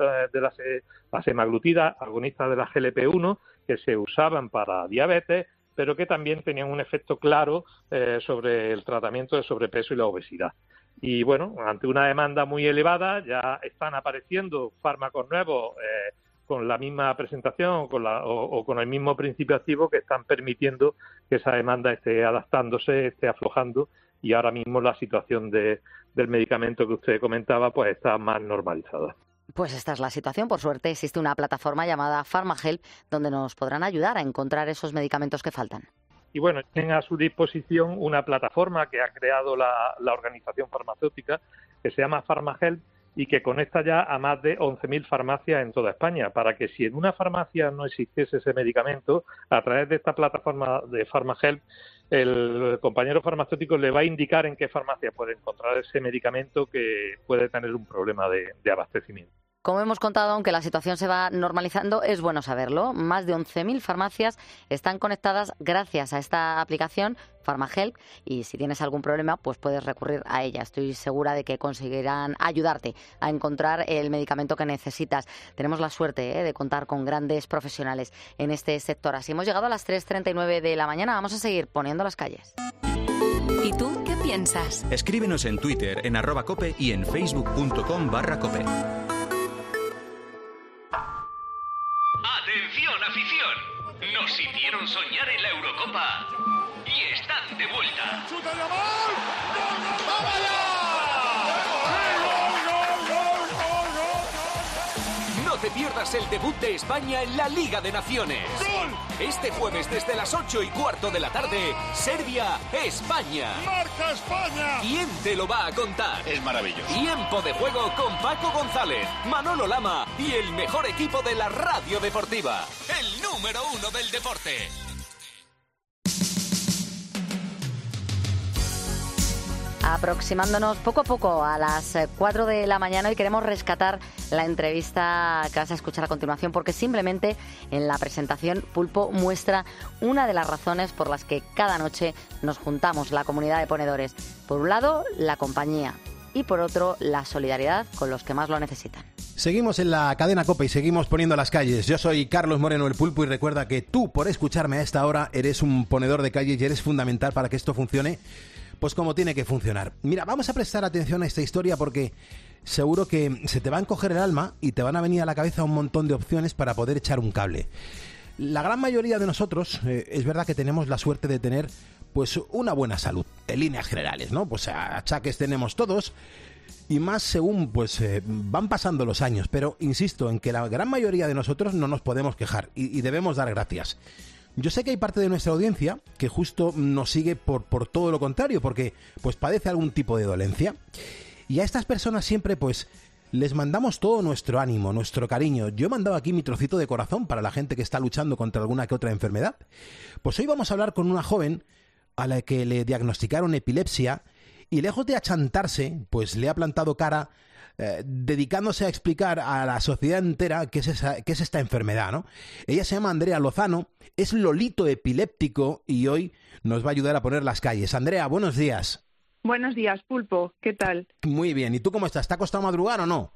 la semaglutida, agonistas de la GLP-1, que se usaban para diabetes, pero que también tenían un efecto claro sobre el tratamiento de sobrepeso y la obesidad. Y bueno, ante una demanda muy elevada ya están apareciendo fármacos nuevos con la misma presentación o con el mismo principio activo que están permitiendo que esa demanda esté adaptándose, esté aflojando, y ahora mismo la situación del medicamento que usted comentaba pues está más normalizada. Pues esta es la situación. Por suerte existe una plataforma llamada PharmaHelp donde nos podrán ayudar a encontrar esos medicamentos que faltan. Y bueno, tienen a su disposición una plataforma que ha creado la organización farmacéutica que se llama PharmaHelp y que conecta ya a más de 11.000 farmacias en toda España, para que si en una farmacia no existiese ese medicamento, a través de esta plataforma de PharmaHelp, el compañero farmacéutico le va a indicar en qué farmacia puede encontrar ese medicamento que puede tener un problema de abastecimiento. Como hemos contado, aunque la situación se va normalizando, es bueno saberlo. Más de 11.000 farmacias están conectadas gracias a esta aplicación PharmaHelp, y si tienes algún problema, pues puedes recurrir a ella. Estoy segura de que conseguirán ayudarte a encontrar el medicamento que necesitas. Tenemos la suerte de contar con grandes profesionales en este sector. Así hemos llegado a las 3:39 de la mañana. Vamos a seguir poniendo las calles. ¿Y tú qué piensas? Escríbenos en Twitter, en @cope y en facebook.com/cope. ¡Atención, afición! Nos hicieron soñar en la Eurocopa y están de vuelta. ¡Chuta de gol! ¡Vamos allá! No te pierdas el debut de España en la Liga de Naciones. ¡Gol! Este jueves desde las 8:15 de la tarde, Serbia-España. ¡Marca España! ¿Quién te lo va a contar? Es maravilloso. Tiempo de juego con Paco González, Manolo Lama y el mejor equipo de la radio deportiva. El número 1 del deporte. Aproximándonos poco a poco a las 4 de la mañana, y queremos rescatar la entrevista que vas a escuchar a continuación, porque simplemente en la presentación Pulpo muestra una de las razones por las que cada noche nos juntamos la comunidad de ponedores. Por un lado, la compañía, y por otro, la solidaridad con los que más lo necesitan. Seguimos en la cadena COPE y seguimos poniendo las calles. Yo soy Carlos Moreno, el Pulpo, y recuerda que tú, por escucharme a esta hora, eres un ponedor de calles y eres fundamental para que esto funcione pues como tiene que funcionar. Mira, vamos a prestar atención a esta historia porque seguro que se te va a encoger el alma y te van a venir a la cabeza un montón de opciones para poder echar un cable. La gran mayoría de nosotros, es verdad que tenemos la suerte de tener pues una buena salud, en líneas generales, ¿no? Pues achaques tenemos todos, y más según pues van pasando los años, pero insisto en que la gran mayoría de nosotros no nos podemos quejar y debemos dar gracias. Yo sé que hay parte de nuestra audiencia que justo nos sigue por todo lo contrario, porque pues padece algún tipo de dolencia. Y a estas personas siempre pues les mandamos todo nuestro ánimo, nuestro cariño. Yo he mandado aquí mi trocito de corazón para la gente que está luchando contra alguna que otra enfermedad. Pues hoy vamos a hablar con una joven a la que le diagnosticaron epilepsia y lejos de achantarse, pues le ha plantado cara dedicándose a explicar a la sociedad entera qué es esta enfermedad, ¿no? Ella se llama Andrea Lozano, es lolito epiléptico y hoy nos va a ayudar a poner las calles. Andrea, buenos días. Buenos días, Pulpo, ¿qué tal? Muy bien, ¿y tú cómo estás? ¿Te ha costado madrugar o no?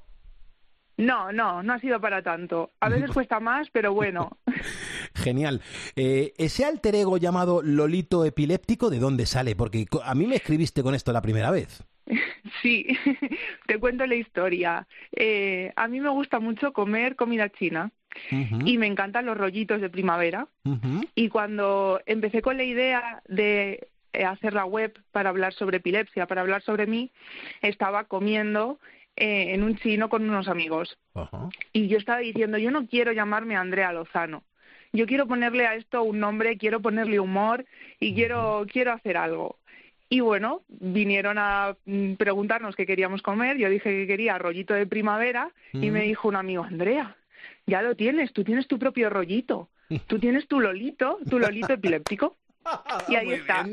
No ha sido para tanto. A veces cuesta más, pero bueno. Genial. Ese alter ego llamado lolito epiléptico, ¿de dónde sale? Porque a mí me escribiste con esto la primera vez. Sí, te cuento la historia. A mí me gusta mucho comer comida china y me encantan los rollitos de primavera. Y cuando empecé con la idea de hacer la web para hablar sobre epilepsia, para hablar sobre mí, estaba comiendo en un chino con unos amigos. Y yo estaba diciendo, yo no quiero llamarme Andrea Lozano. Yo quiero ponerle a esto un nombre, quiero ponerle humor y quiero hacer algo. Y bueno, vinieron a preguntarnos qué queríamos comer. Yo dije que quería rollito de primavera y me dijo un amigo, Andrea, ya lo tienes, tú tienes tu propio rollito. Tú tienes tu lolito epiléptico. Y ahí está.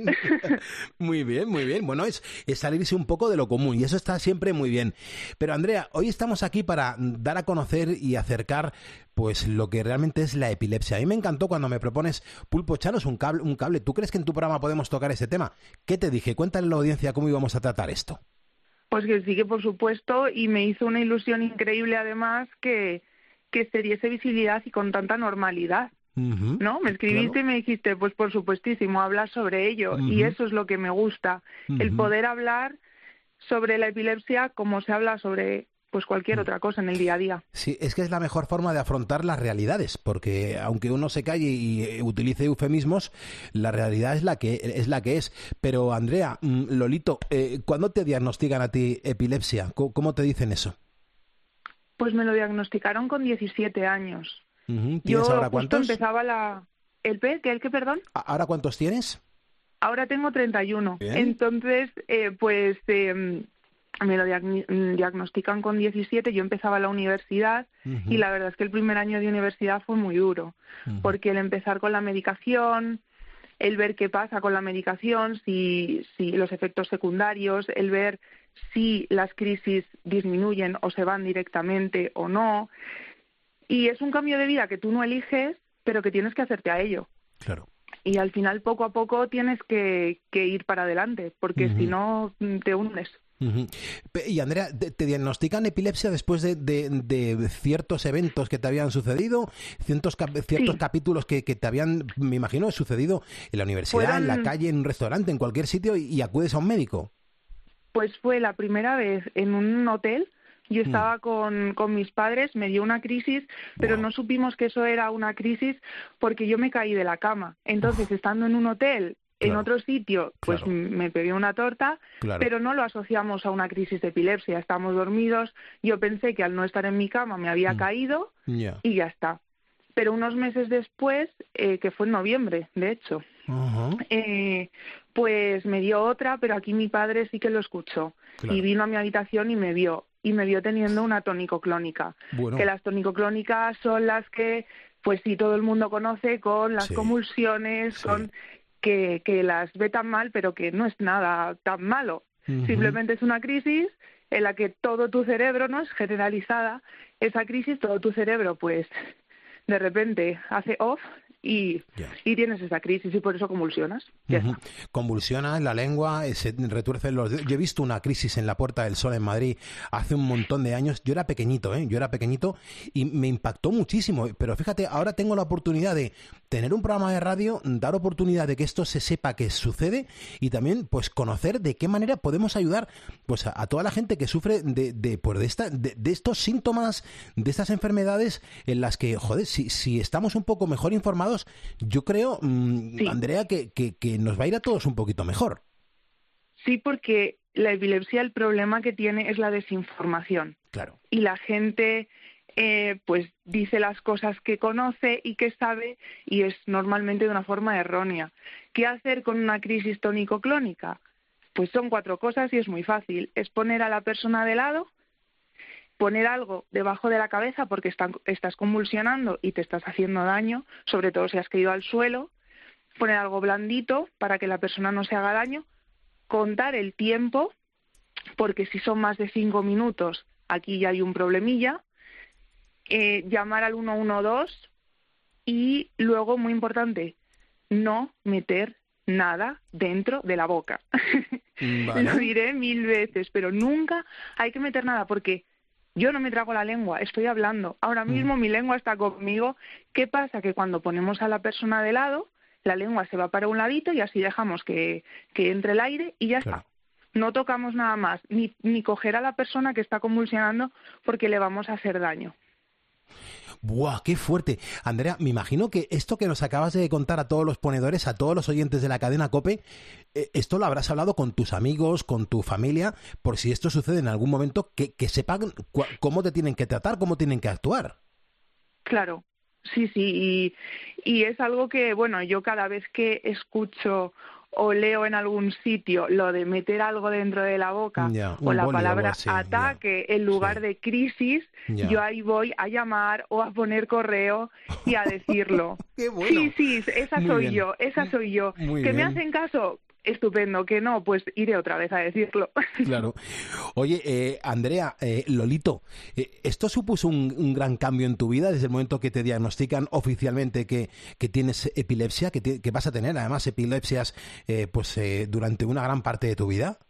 Muy bien, muy bien. Bueno, es salirse un poco de lo común y eso está siempre muy bien. Pero Andrea, hoy estamos aquí para dar a conocer y acercar pues lo que realmente es la epilepsia. A mí me encantó cuando me propones, Pulpo, echaros un cable. ¿Tú crees que en tu programa podemos tocar ese tema? ¿Qué te dije? Cuéntale a la audiencia cómo íbamos a tratar esto. Pues que sí, que por supuesto, y me hizo una ilusión increíble además que se diese visibilidad y con tanta normalidad. ¿No? Me escribiste, claro. Y me dijiste, pues por supuestísimo, hablar sobre ello. Y eso es lo que me gusta, el poder hablar sobre la epilepsia como se habla sobre pues cualquier otra cosa en el día a día. Sí, es que es la mejor forma de afrontar las realidades, porque aunque uno se calle y utilice eufemismos, la realidad es la que es. Pero Andrea, Lolito, ¿cuándo te diagnostican a ti epilepsia? ¿Cómo te dicen eso? Pues me lo diagnosticaron con 17 años. ¿Tienes ahora cuántos? Yo empezaba ¿El qué, perdón? ¿Ahora cuántos tienes? Ahora tengo 31. Bien. Entonces, me lo diagnostican con 17. Yo empezaba la universidad y la verdad es que el primer año de universidad fue muy duro. Porque el empezar con la medicación, el ver qué pasa con la medicación, si los efectos secundarios, el ver si las crisis disminuyen o se van directamente o no. Y es un cambio de vida que tú no eliges, pero que tienes que hacerte a ello. Claro. Y al final, poco a poco, tienes que ir para adelante, porque si no, te hundes. Y Andrea, ¿te diagnostican epilepsia después de ciertos eventos que te habían sucedido? Ciertos capítulos que te habían, me imagino, sucedido en la universidad, en la calle, en un restaurante, en cualquier sitio, y acudes a un médico. Pues fue la primera vez en un hotel. Yo estaba con mis padres, me dio una crisis, pero no supimos que eso era una crisis porque yo me caí de la cama. Entonces, estando en un hotel, En otro sitio, pues me pegué una torta, pero no lo asociamos a una crisis de epilepsia. Estábamos dormidos, yo pensé que al no estar en mi cama me había caído y ya está. Pero unos meses después, que fue en noviembre, de hecho, pues me dio otra, pero aquí mi padre sí que lo escuchó y vino a mi habitación y me vio teniendo una tonicoclónica. Que las tonicoclónicas son las que, pues sí, todo el mundo conoce, con las convulsiones, con que las ve tan mal, pero que no es nada tan malo. Simplemente es una crisis en la que todo tu cerebro, ¿no?, es generalizada. Esa crisis, todo tu cerebro, pues, de repente hace off y tienes esa crisis y por eso convulsionas. Convulsionas, la lengua, se retuercen los dedos. Yo he visto una crisis en la Puerta del Sol en Madrid hace un montón de años. Yo era pequeñito y me impactó muchísimo. Pero fíjate, ahora tengo la oportunidad de tener un programa de radio, dar oportunidad de que esto se sepa que sucede y también pues conocer de qué manera podemos ayudar pues a toda la gente que sufre de estos síntomas, de estas enfermedades en las que, joder, si estamos un poco mejor informados, yo creo, Andrea, que nos va a ir a todos un poquito mejor. Sí, porque la epilepsia, el problema que tiene es la desinformación. Claro. Y la gente pues dice las cosas que conoce y que sabe, y es normalmente de una forma errónea. ¿Qué hacer con una crisis tónico-clónica? Pues son 4 cosas y es muy fácil. Es poner a la persona de lado, poner algo debajo de la cabeza porque estás convulsionando y te estás haciendo daño, sobre todo si has caído al suelo, poner algo blandito para que la persona no se haga daño, contar el tiempo, porque si son más de 5 minutos, aquí ya hay un problemilla, llamar al 112 y luego, muy importante, no meter nada dentro de la boca. Vale. Lo diré 1000 veces, pero nunca hay que meter nada porque yo no me trago la lengua, estoy hablando. Ahora mismo mi lengua está conmigo. ¿Qué pasa? Que cuando ponemos a la persona de lado, la lengua se va para un ladito y así dejamos que entre el aire y ya está. No tocamos nada más, ni coger a la persona que está convulsionando porque le vamos a hacer daño. ¡Buah, qué fuerte! Andrea, me imagino que esto que nos acabas de contar a todos los ponedores, a todos los oyentes de la cadena COPE, esto lo habrás hablado con tus amigos, con tu familia, por si esto sucede en algún momento, que sepan cómo te tienen que tratar, cómo tienen que actuar. Claro, sí, y es algo que, bueno, yo cada vez que escucho o leo en algún sitio lo de meter algo dentro de la boca o la palabra ataque en lugar de crisis, yo ahí voy a llamar o a poner correo y a decirlo. ¡Qué bueno! Sí, esa soy yo. Muy ¿Que bien. me hacen caso? Estupendo. ¿Que no? Pues iré otra vez a decirlo. Claro. Oye, Andrea, Lolito, ¿esto supuso un gran cambio en tu vida desde el momento que te diagnostican oficialmente que tienes epilepsia, que vas a tener además epilepsias durante una gran parte de tu vida?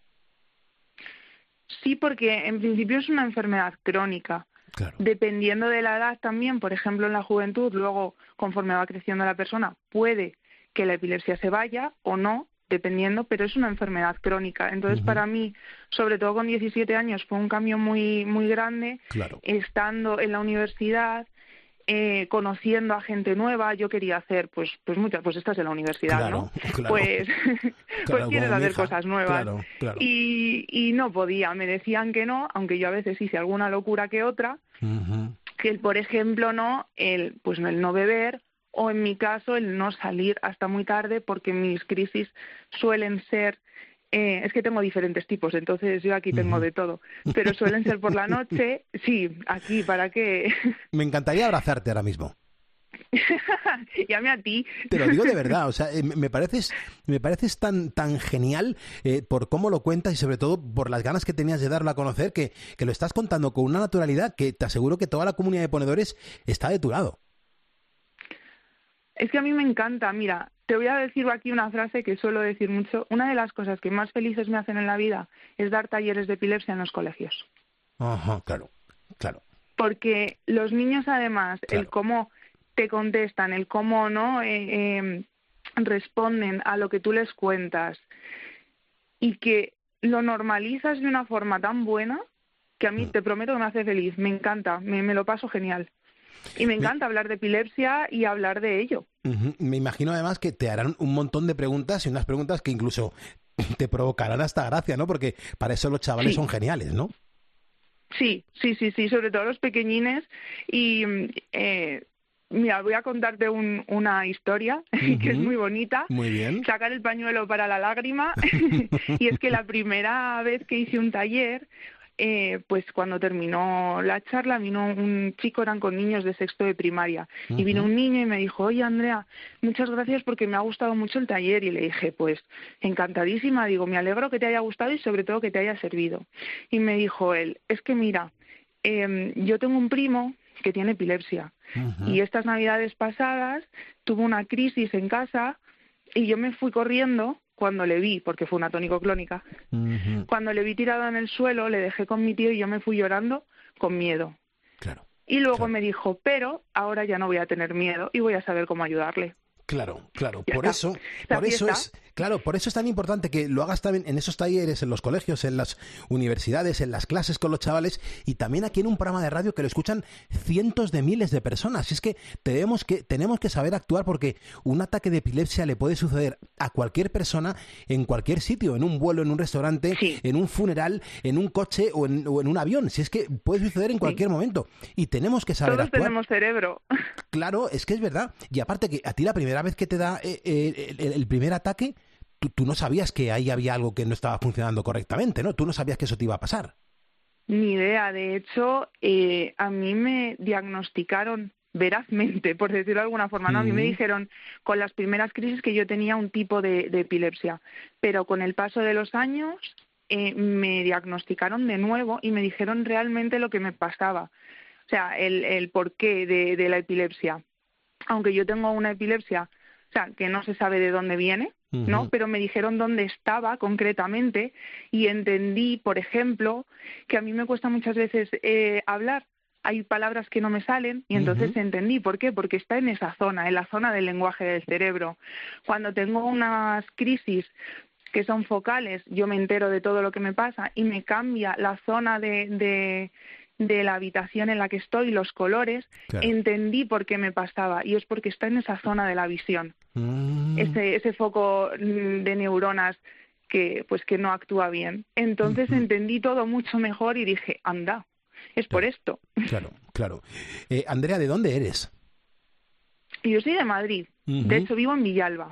Sí, porque en principio es una enfermedad crónica. Claro. Dependiendo de la edad también, por ejemplo, en la juventud, luego, conforme va creciendo la persona, puede que la epilepsia se vaya o no, dependiendo, pero es una enfermedad crónica. Entonces, para mí, sobre todo con 17 años, fue un cambio muy muy grande. Claro. Estando en la universidad, conociendo a gente nueva, yo quería hacer, pues estás en la universidad, claro, ¿no? Claro. Pues quieres hacer cosas nuevas. Claro. Y no podía, me decían que no, aunque yo a veces hice alguna locura que otra, que por ejemplo, el no beber, o en mi caso el no salir hasta muy tarde porque mis crisis suelen ser, es que tengo diferentes tipos, entonces yo aquí tengo de todo, pero suelen ser por la noche, sí, aquí, ¿para qué? Me encantaría abrazarte ahora mismo. Llame a ti. Te lo digo de verdad, o sea, me pareces tan genial por cómo lo cuentas y sobre todo por las ganas que tenías de darlo a conocer, que lo estás contando con una naturalidad que te aseguro que toda la comunidad de ponedores está de tu lado. Es que a mí me encanta, mira, te voy a decir aquí una frase que suelo decir mucho. Una de las cosas que más felices me hacen en la vida es dar talleres de epilepsia en los colegios. Ajá, claro. Porque los niños además, el cómo te contestan, el cómo responden a lo que tú les cuentas y que lo normalizas de una forma tan buena que a mí te prometo que me hace feliz, me encanta, me lo paso genial. Y me encanta hablar de epilepsia y hablar de ello. Me imagino además que te harán un montón de preguntas y unas preguntas que incluso te provocarán hasta gracia, ¿no? Porque para eso los chavales son geniales, ¿no? Sí, sobre todo los pequeñines. Y mira, voy a contarte una historia que es muy bonita. Muy bien. Sacar el pañuelo para la lágrima. Y es que la primera vez que hice un taller, pues cuando terminó la charla vino un chico, eran con niños de sexto de primaria, y vino un niño y me dijo: oye, Andrea, muchas gracias porque me ha gustado mucho el taller. Y le dije: pues encantadísima, digo, me alegro que te haya gustado y sobre todo que te haya servido. Y me dijo él: es que mira, yo tengo un primo que tiene epilepsia y estas navidades pasadas tuvo una crisis en casa y yo me fui corriendo cuando le vi, porque fue una tónico-clónica. Cuando le vi tirado en el suelo, le dejé con mi tío y yo me fui llorando con miedo. Claro. Y luego me dijo: pero ahora ya no voy a tener miedo y voy a saber cómo ayudarle. Claro. Por eso es tan importante que lo hagas también en esos talleres, en los colegios, en las universidades, en las clases con los chavales, y también aquí en un programa de radio que lo escuchan cientos de miles de personas. Y es que tenemos que saber actuar, porque un ataque de epilepsia le puede suceder a cualquier persona en cualquier sitio, en un vuelo, en un restaurante, en un funeral, en un coche o en un avión. Si es que puede suceder en cualquier momento y tenemos que saber actuar. Todos tenemos cerebro. Claro, es que es verdad. Y aparte que a ti la primera vez que te da el primer ataque, tú no sabías que ahí había algo que no estaba funcionando correctamente, ¿no? Tú no sabías que eso te iba a pasar. Ni idea. De hecho, a mí me diagnosticaron verazmente, por decirlo de alguna forma, ¿no? A mí me dijeron con las primeras crisis que yo tenía un tipo de epilepsia, pero con el paso de los años me diagnosticaron de nuevo y me dijeron realmente lo que me pasaba. O sea, el porqué de la epilepsia. Aunque yo tengo una epilepsia, o sea, que no se sabe de dónde viene, ¿no? Pero me dijeron dónde estaba concretamente y entendí, por ejemplo, que a mí me cuesta muchas veces hablar. Hay palabras que no me salen y entonces entendí. ¿Por qué? Porque está en esa zona, en la zona del lenguaje del cerebro. Cuando tengo unas crisis que son focales, yo me entero de todo lo que me pasa y me cambia la zona de la habitación en la que estoy, los colores, entendí por qué me pasaba y es porque está en esa zona de la visión. Ese foco de neuronas que no actúa bien. Entonces entendí todo mucho mejor y dije: anda, es por esto. Claro. Andrea, ¿de dónde eres? Yo soy de Madrid. De hecho, vivo en Villalba.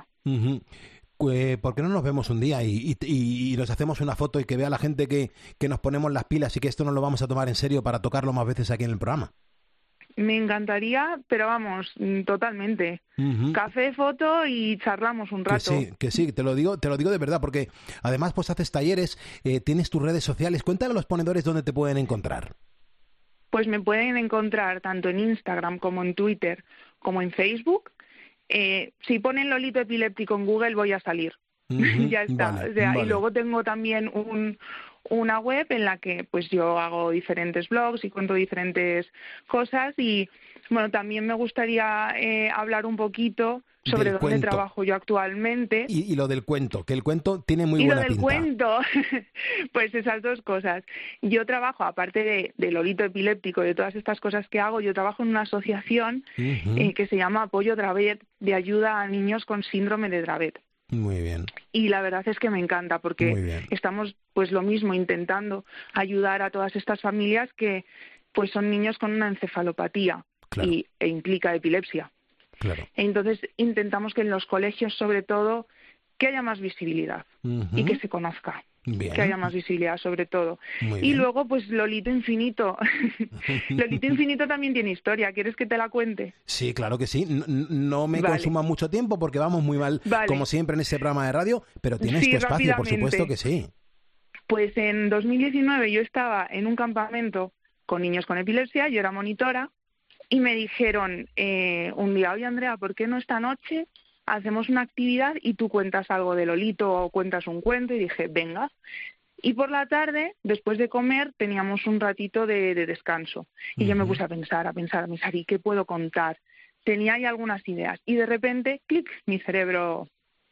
¿Por qué no nos vemos un día y nos hacemos una foto y que vea la gente que nos ponemos las pilas y que esto nos lo vamos a tomar en serio para tocarlo más veces aquí en el programa? Me encantaría, pero vamos, totalmente. Café, foto y charlamos un rato. Que sí, te lo digo de verdad, porque además pues haces talleres, tienes tus redes sociales. Cuéntale a los ponedores dónde te pueden encontrar. Pues me pueden encontrar tanto en Instagram como en Twitter como en Facebook. Si ponen Lolito epiléptico en Google voy a salir. Ya está. Vale. Y luego tengo también una web en la que pues yo hago diferentes blogs y cuento diferentes cosas y bueno, también me gustaría hablar un poquito sobre dónde trabajo yo actualmente. Y lo del cuento, que el cuento tiene muy buena pinta. Y lo del cuento, pues esas dos cosas. Yo trabajo, aparte de Lolito epiléptico y de todas estas cosas que hago, yo trabajo en una asociación que se llama Apoyo Dravet, de ayuda a niños con síndrome de Dravet. Muy bien. Y la verdad es que me encanta porque estamos pues lo mismo intentando ayudar a todas estas familias que pues son niños con una encefalopatía e implica epilepsia. Claro. Entonces intentamos que en los colegios sobre todo que haya más visibilidad y que se conozca. Bien. Que haya más visibilidad sobre todo. Y luego pues Lolito Infinito. Lolito Infinito también tiene historia. ¿Quieres que te la cuente? Sí, claro que sí. No me consuma mucho tiempo porque vamos muy mal, como siempre en ese programa de radio, pero tienes tu espacio, por supuesto que sí. Pues en 2019 yo estaba en un campamento con niños con epilepsia, yo era monitora, y me dijeron un día: oye Andrea, ¿por qué no esta noche hacemos una actividad y tú cuentas algo de Lolito o cuentas un cuento? Y dije, venga. Y por la tarde, después de comer, teníamos un ratito de descanso. Y yo me puse a pensar, ¿y qué puedo contar? Tenía ahí algunas ideas. Y de repente, clic, mi cerebro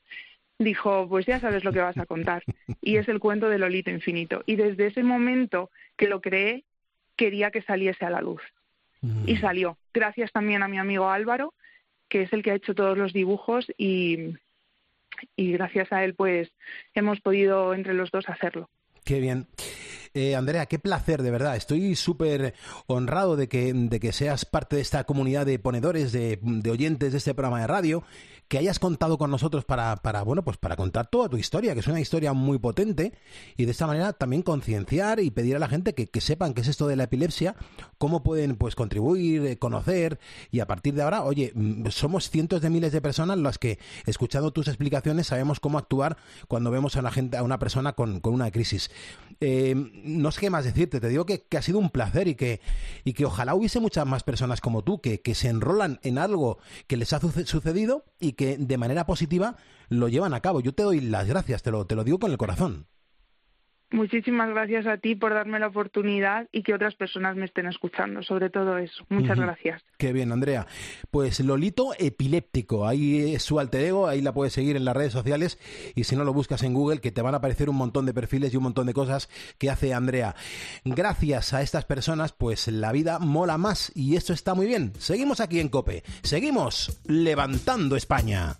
dijo, pues ya sabes lo que vas a contar. Y es el cuento de Lolito Infinito. Y desde ese momento que lo creé, quería que saliese a la luz. y salió. Gracias también a mi amigo Álvaro, que es el que ha hecho todos los dibujos y gracias a él pues hemos podido entre los dos hacerlo. Qué bien. Andrea, qué placer, de verdad. Estoy súper honrado de que seas parte de esta comunidad de ponedores, de oyentes de este programa de radio, que hayas contado con nosotros para contar toda tu historia, que es una historia muy potente, y de esta manera también concienciar y pedir a la gente que sepan qué es esto de la epilepsia, cómo pueden pues contribuir, conocer, y a partir de ahora, oye, somos cientos de miles de personas las que, escuchando tus explicaciones, sabemos cómo actuar cuando vemos a una persona con una crisis. No sé qué más decirte, te digo que ha sido un placer y que ojalá hubiese muchas más personas como tú que se enrolan en algo que les ha sucedido y que de manera positiva lo llevan a cabo. Yo te doy las gracias, te lo digo con el corazón. Muchísimas gracias a ti por darme la oportunidad y que otras personas me estén escuchando, sobre todo eso. Muchas gracias. Qué bien, Andrea. Pues Lolito Epiléptico, ahí es su alter ego, ahí la puedes seguir en las redes sociales y si no lo buscas en Google, que te van a aparecer un montón de perfiles y un montón de cosas que hace Andrea. Gracias a estas personas, pues la vida mola más y esto está muy bien. Seguimos aquí en COPE, seguimos levantando España.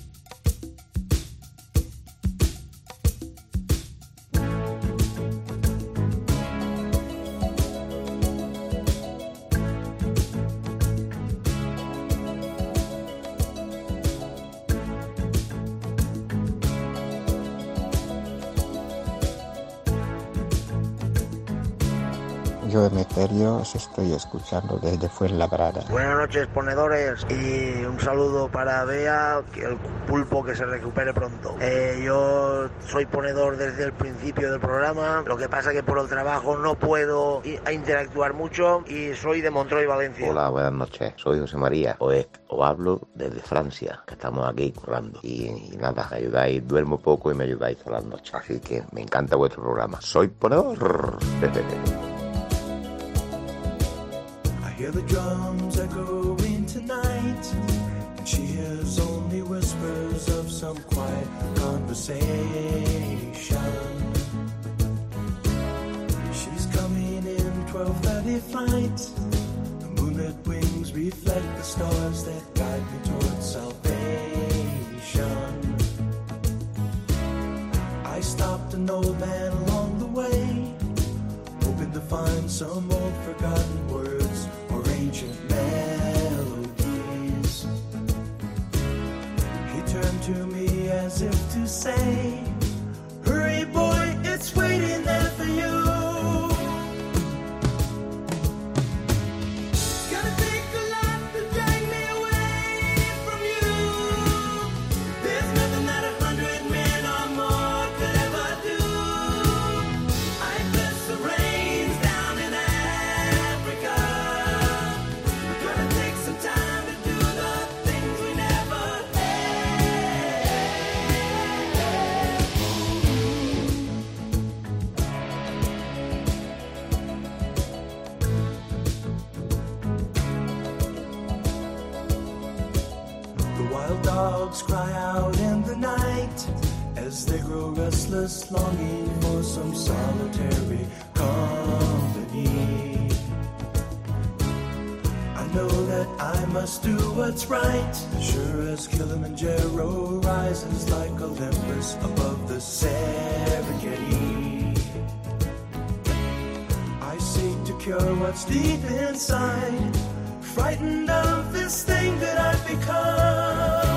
Yo Emeterio os estoy escuchando desde Fuenlabrada. Buenas noches, ponedores, y un saludo para Bea, el pulpo que se recupere pronto. Yo soy ponedor desde el principio del programa, lo que pasa que por el trabajo no puedo interactuar mucho y soy de Montreuil, Valencia. Hola, buenas noches, soy José María, os hablo desde Francia, que estamos aquí currando. Y nada, me ayudáis, duermo poco y me ayudáis todas las noches, así que me encanta vuestro programa. Soy ponedor. Hear the drums echoing tonight, and she hears only whispers of some quiet conversation. She's coming in 12:30 flight. The moonlit wings reflect the stars that guide me towards salvation. I stopped an old man along the way, hoping to find some old forgotten words or ancient melodies. He turned to me as if to say, hurry boy, it's waiting there for you. Dogs cry out in the night as they grow restless, longing for some solitary company. I know that I must do what's right, sure as Kilimanjaro rises like Olympus above the Serengeti. I seek to cure what's deep inside, frightened of this thing that I've become.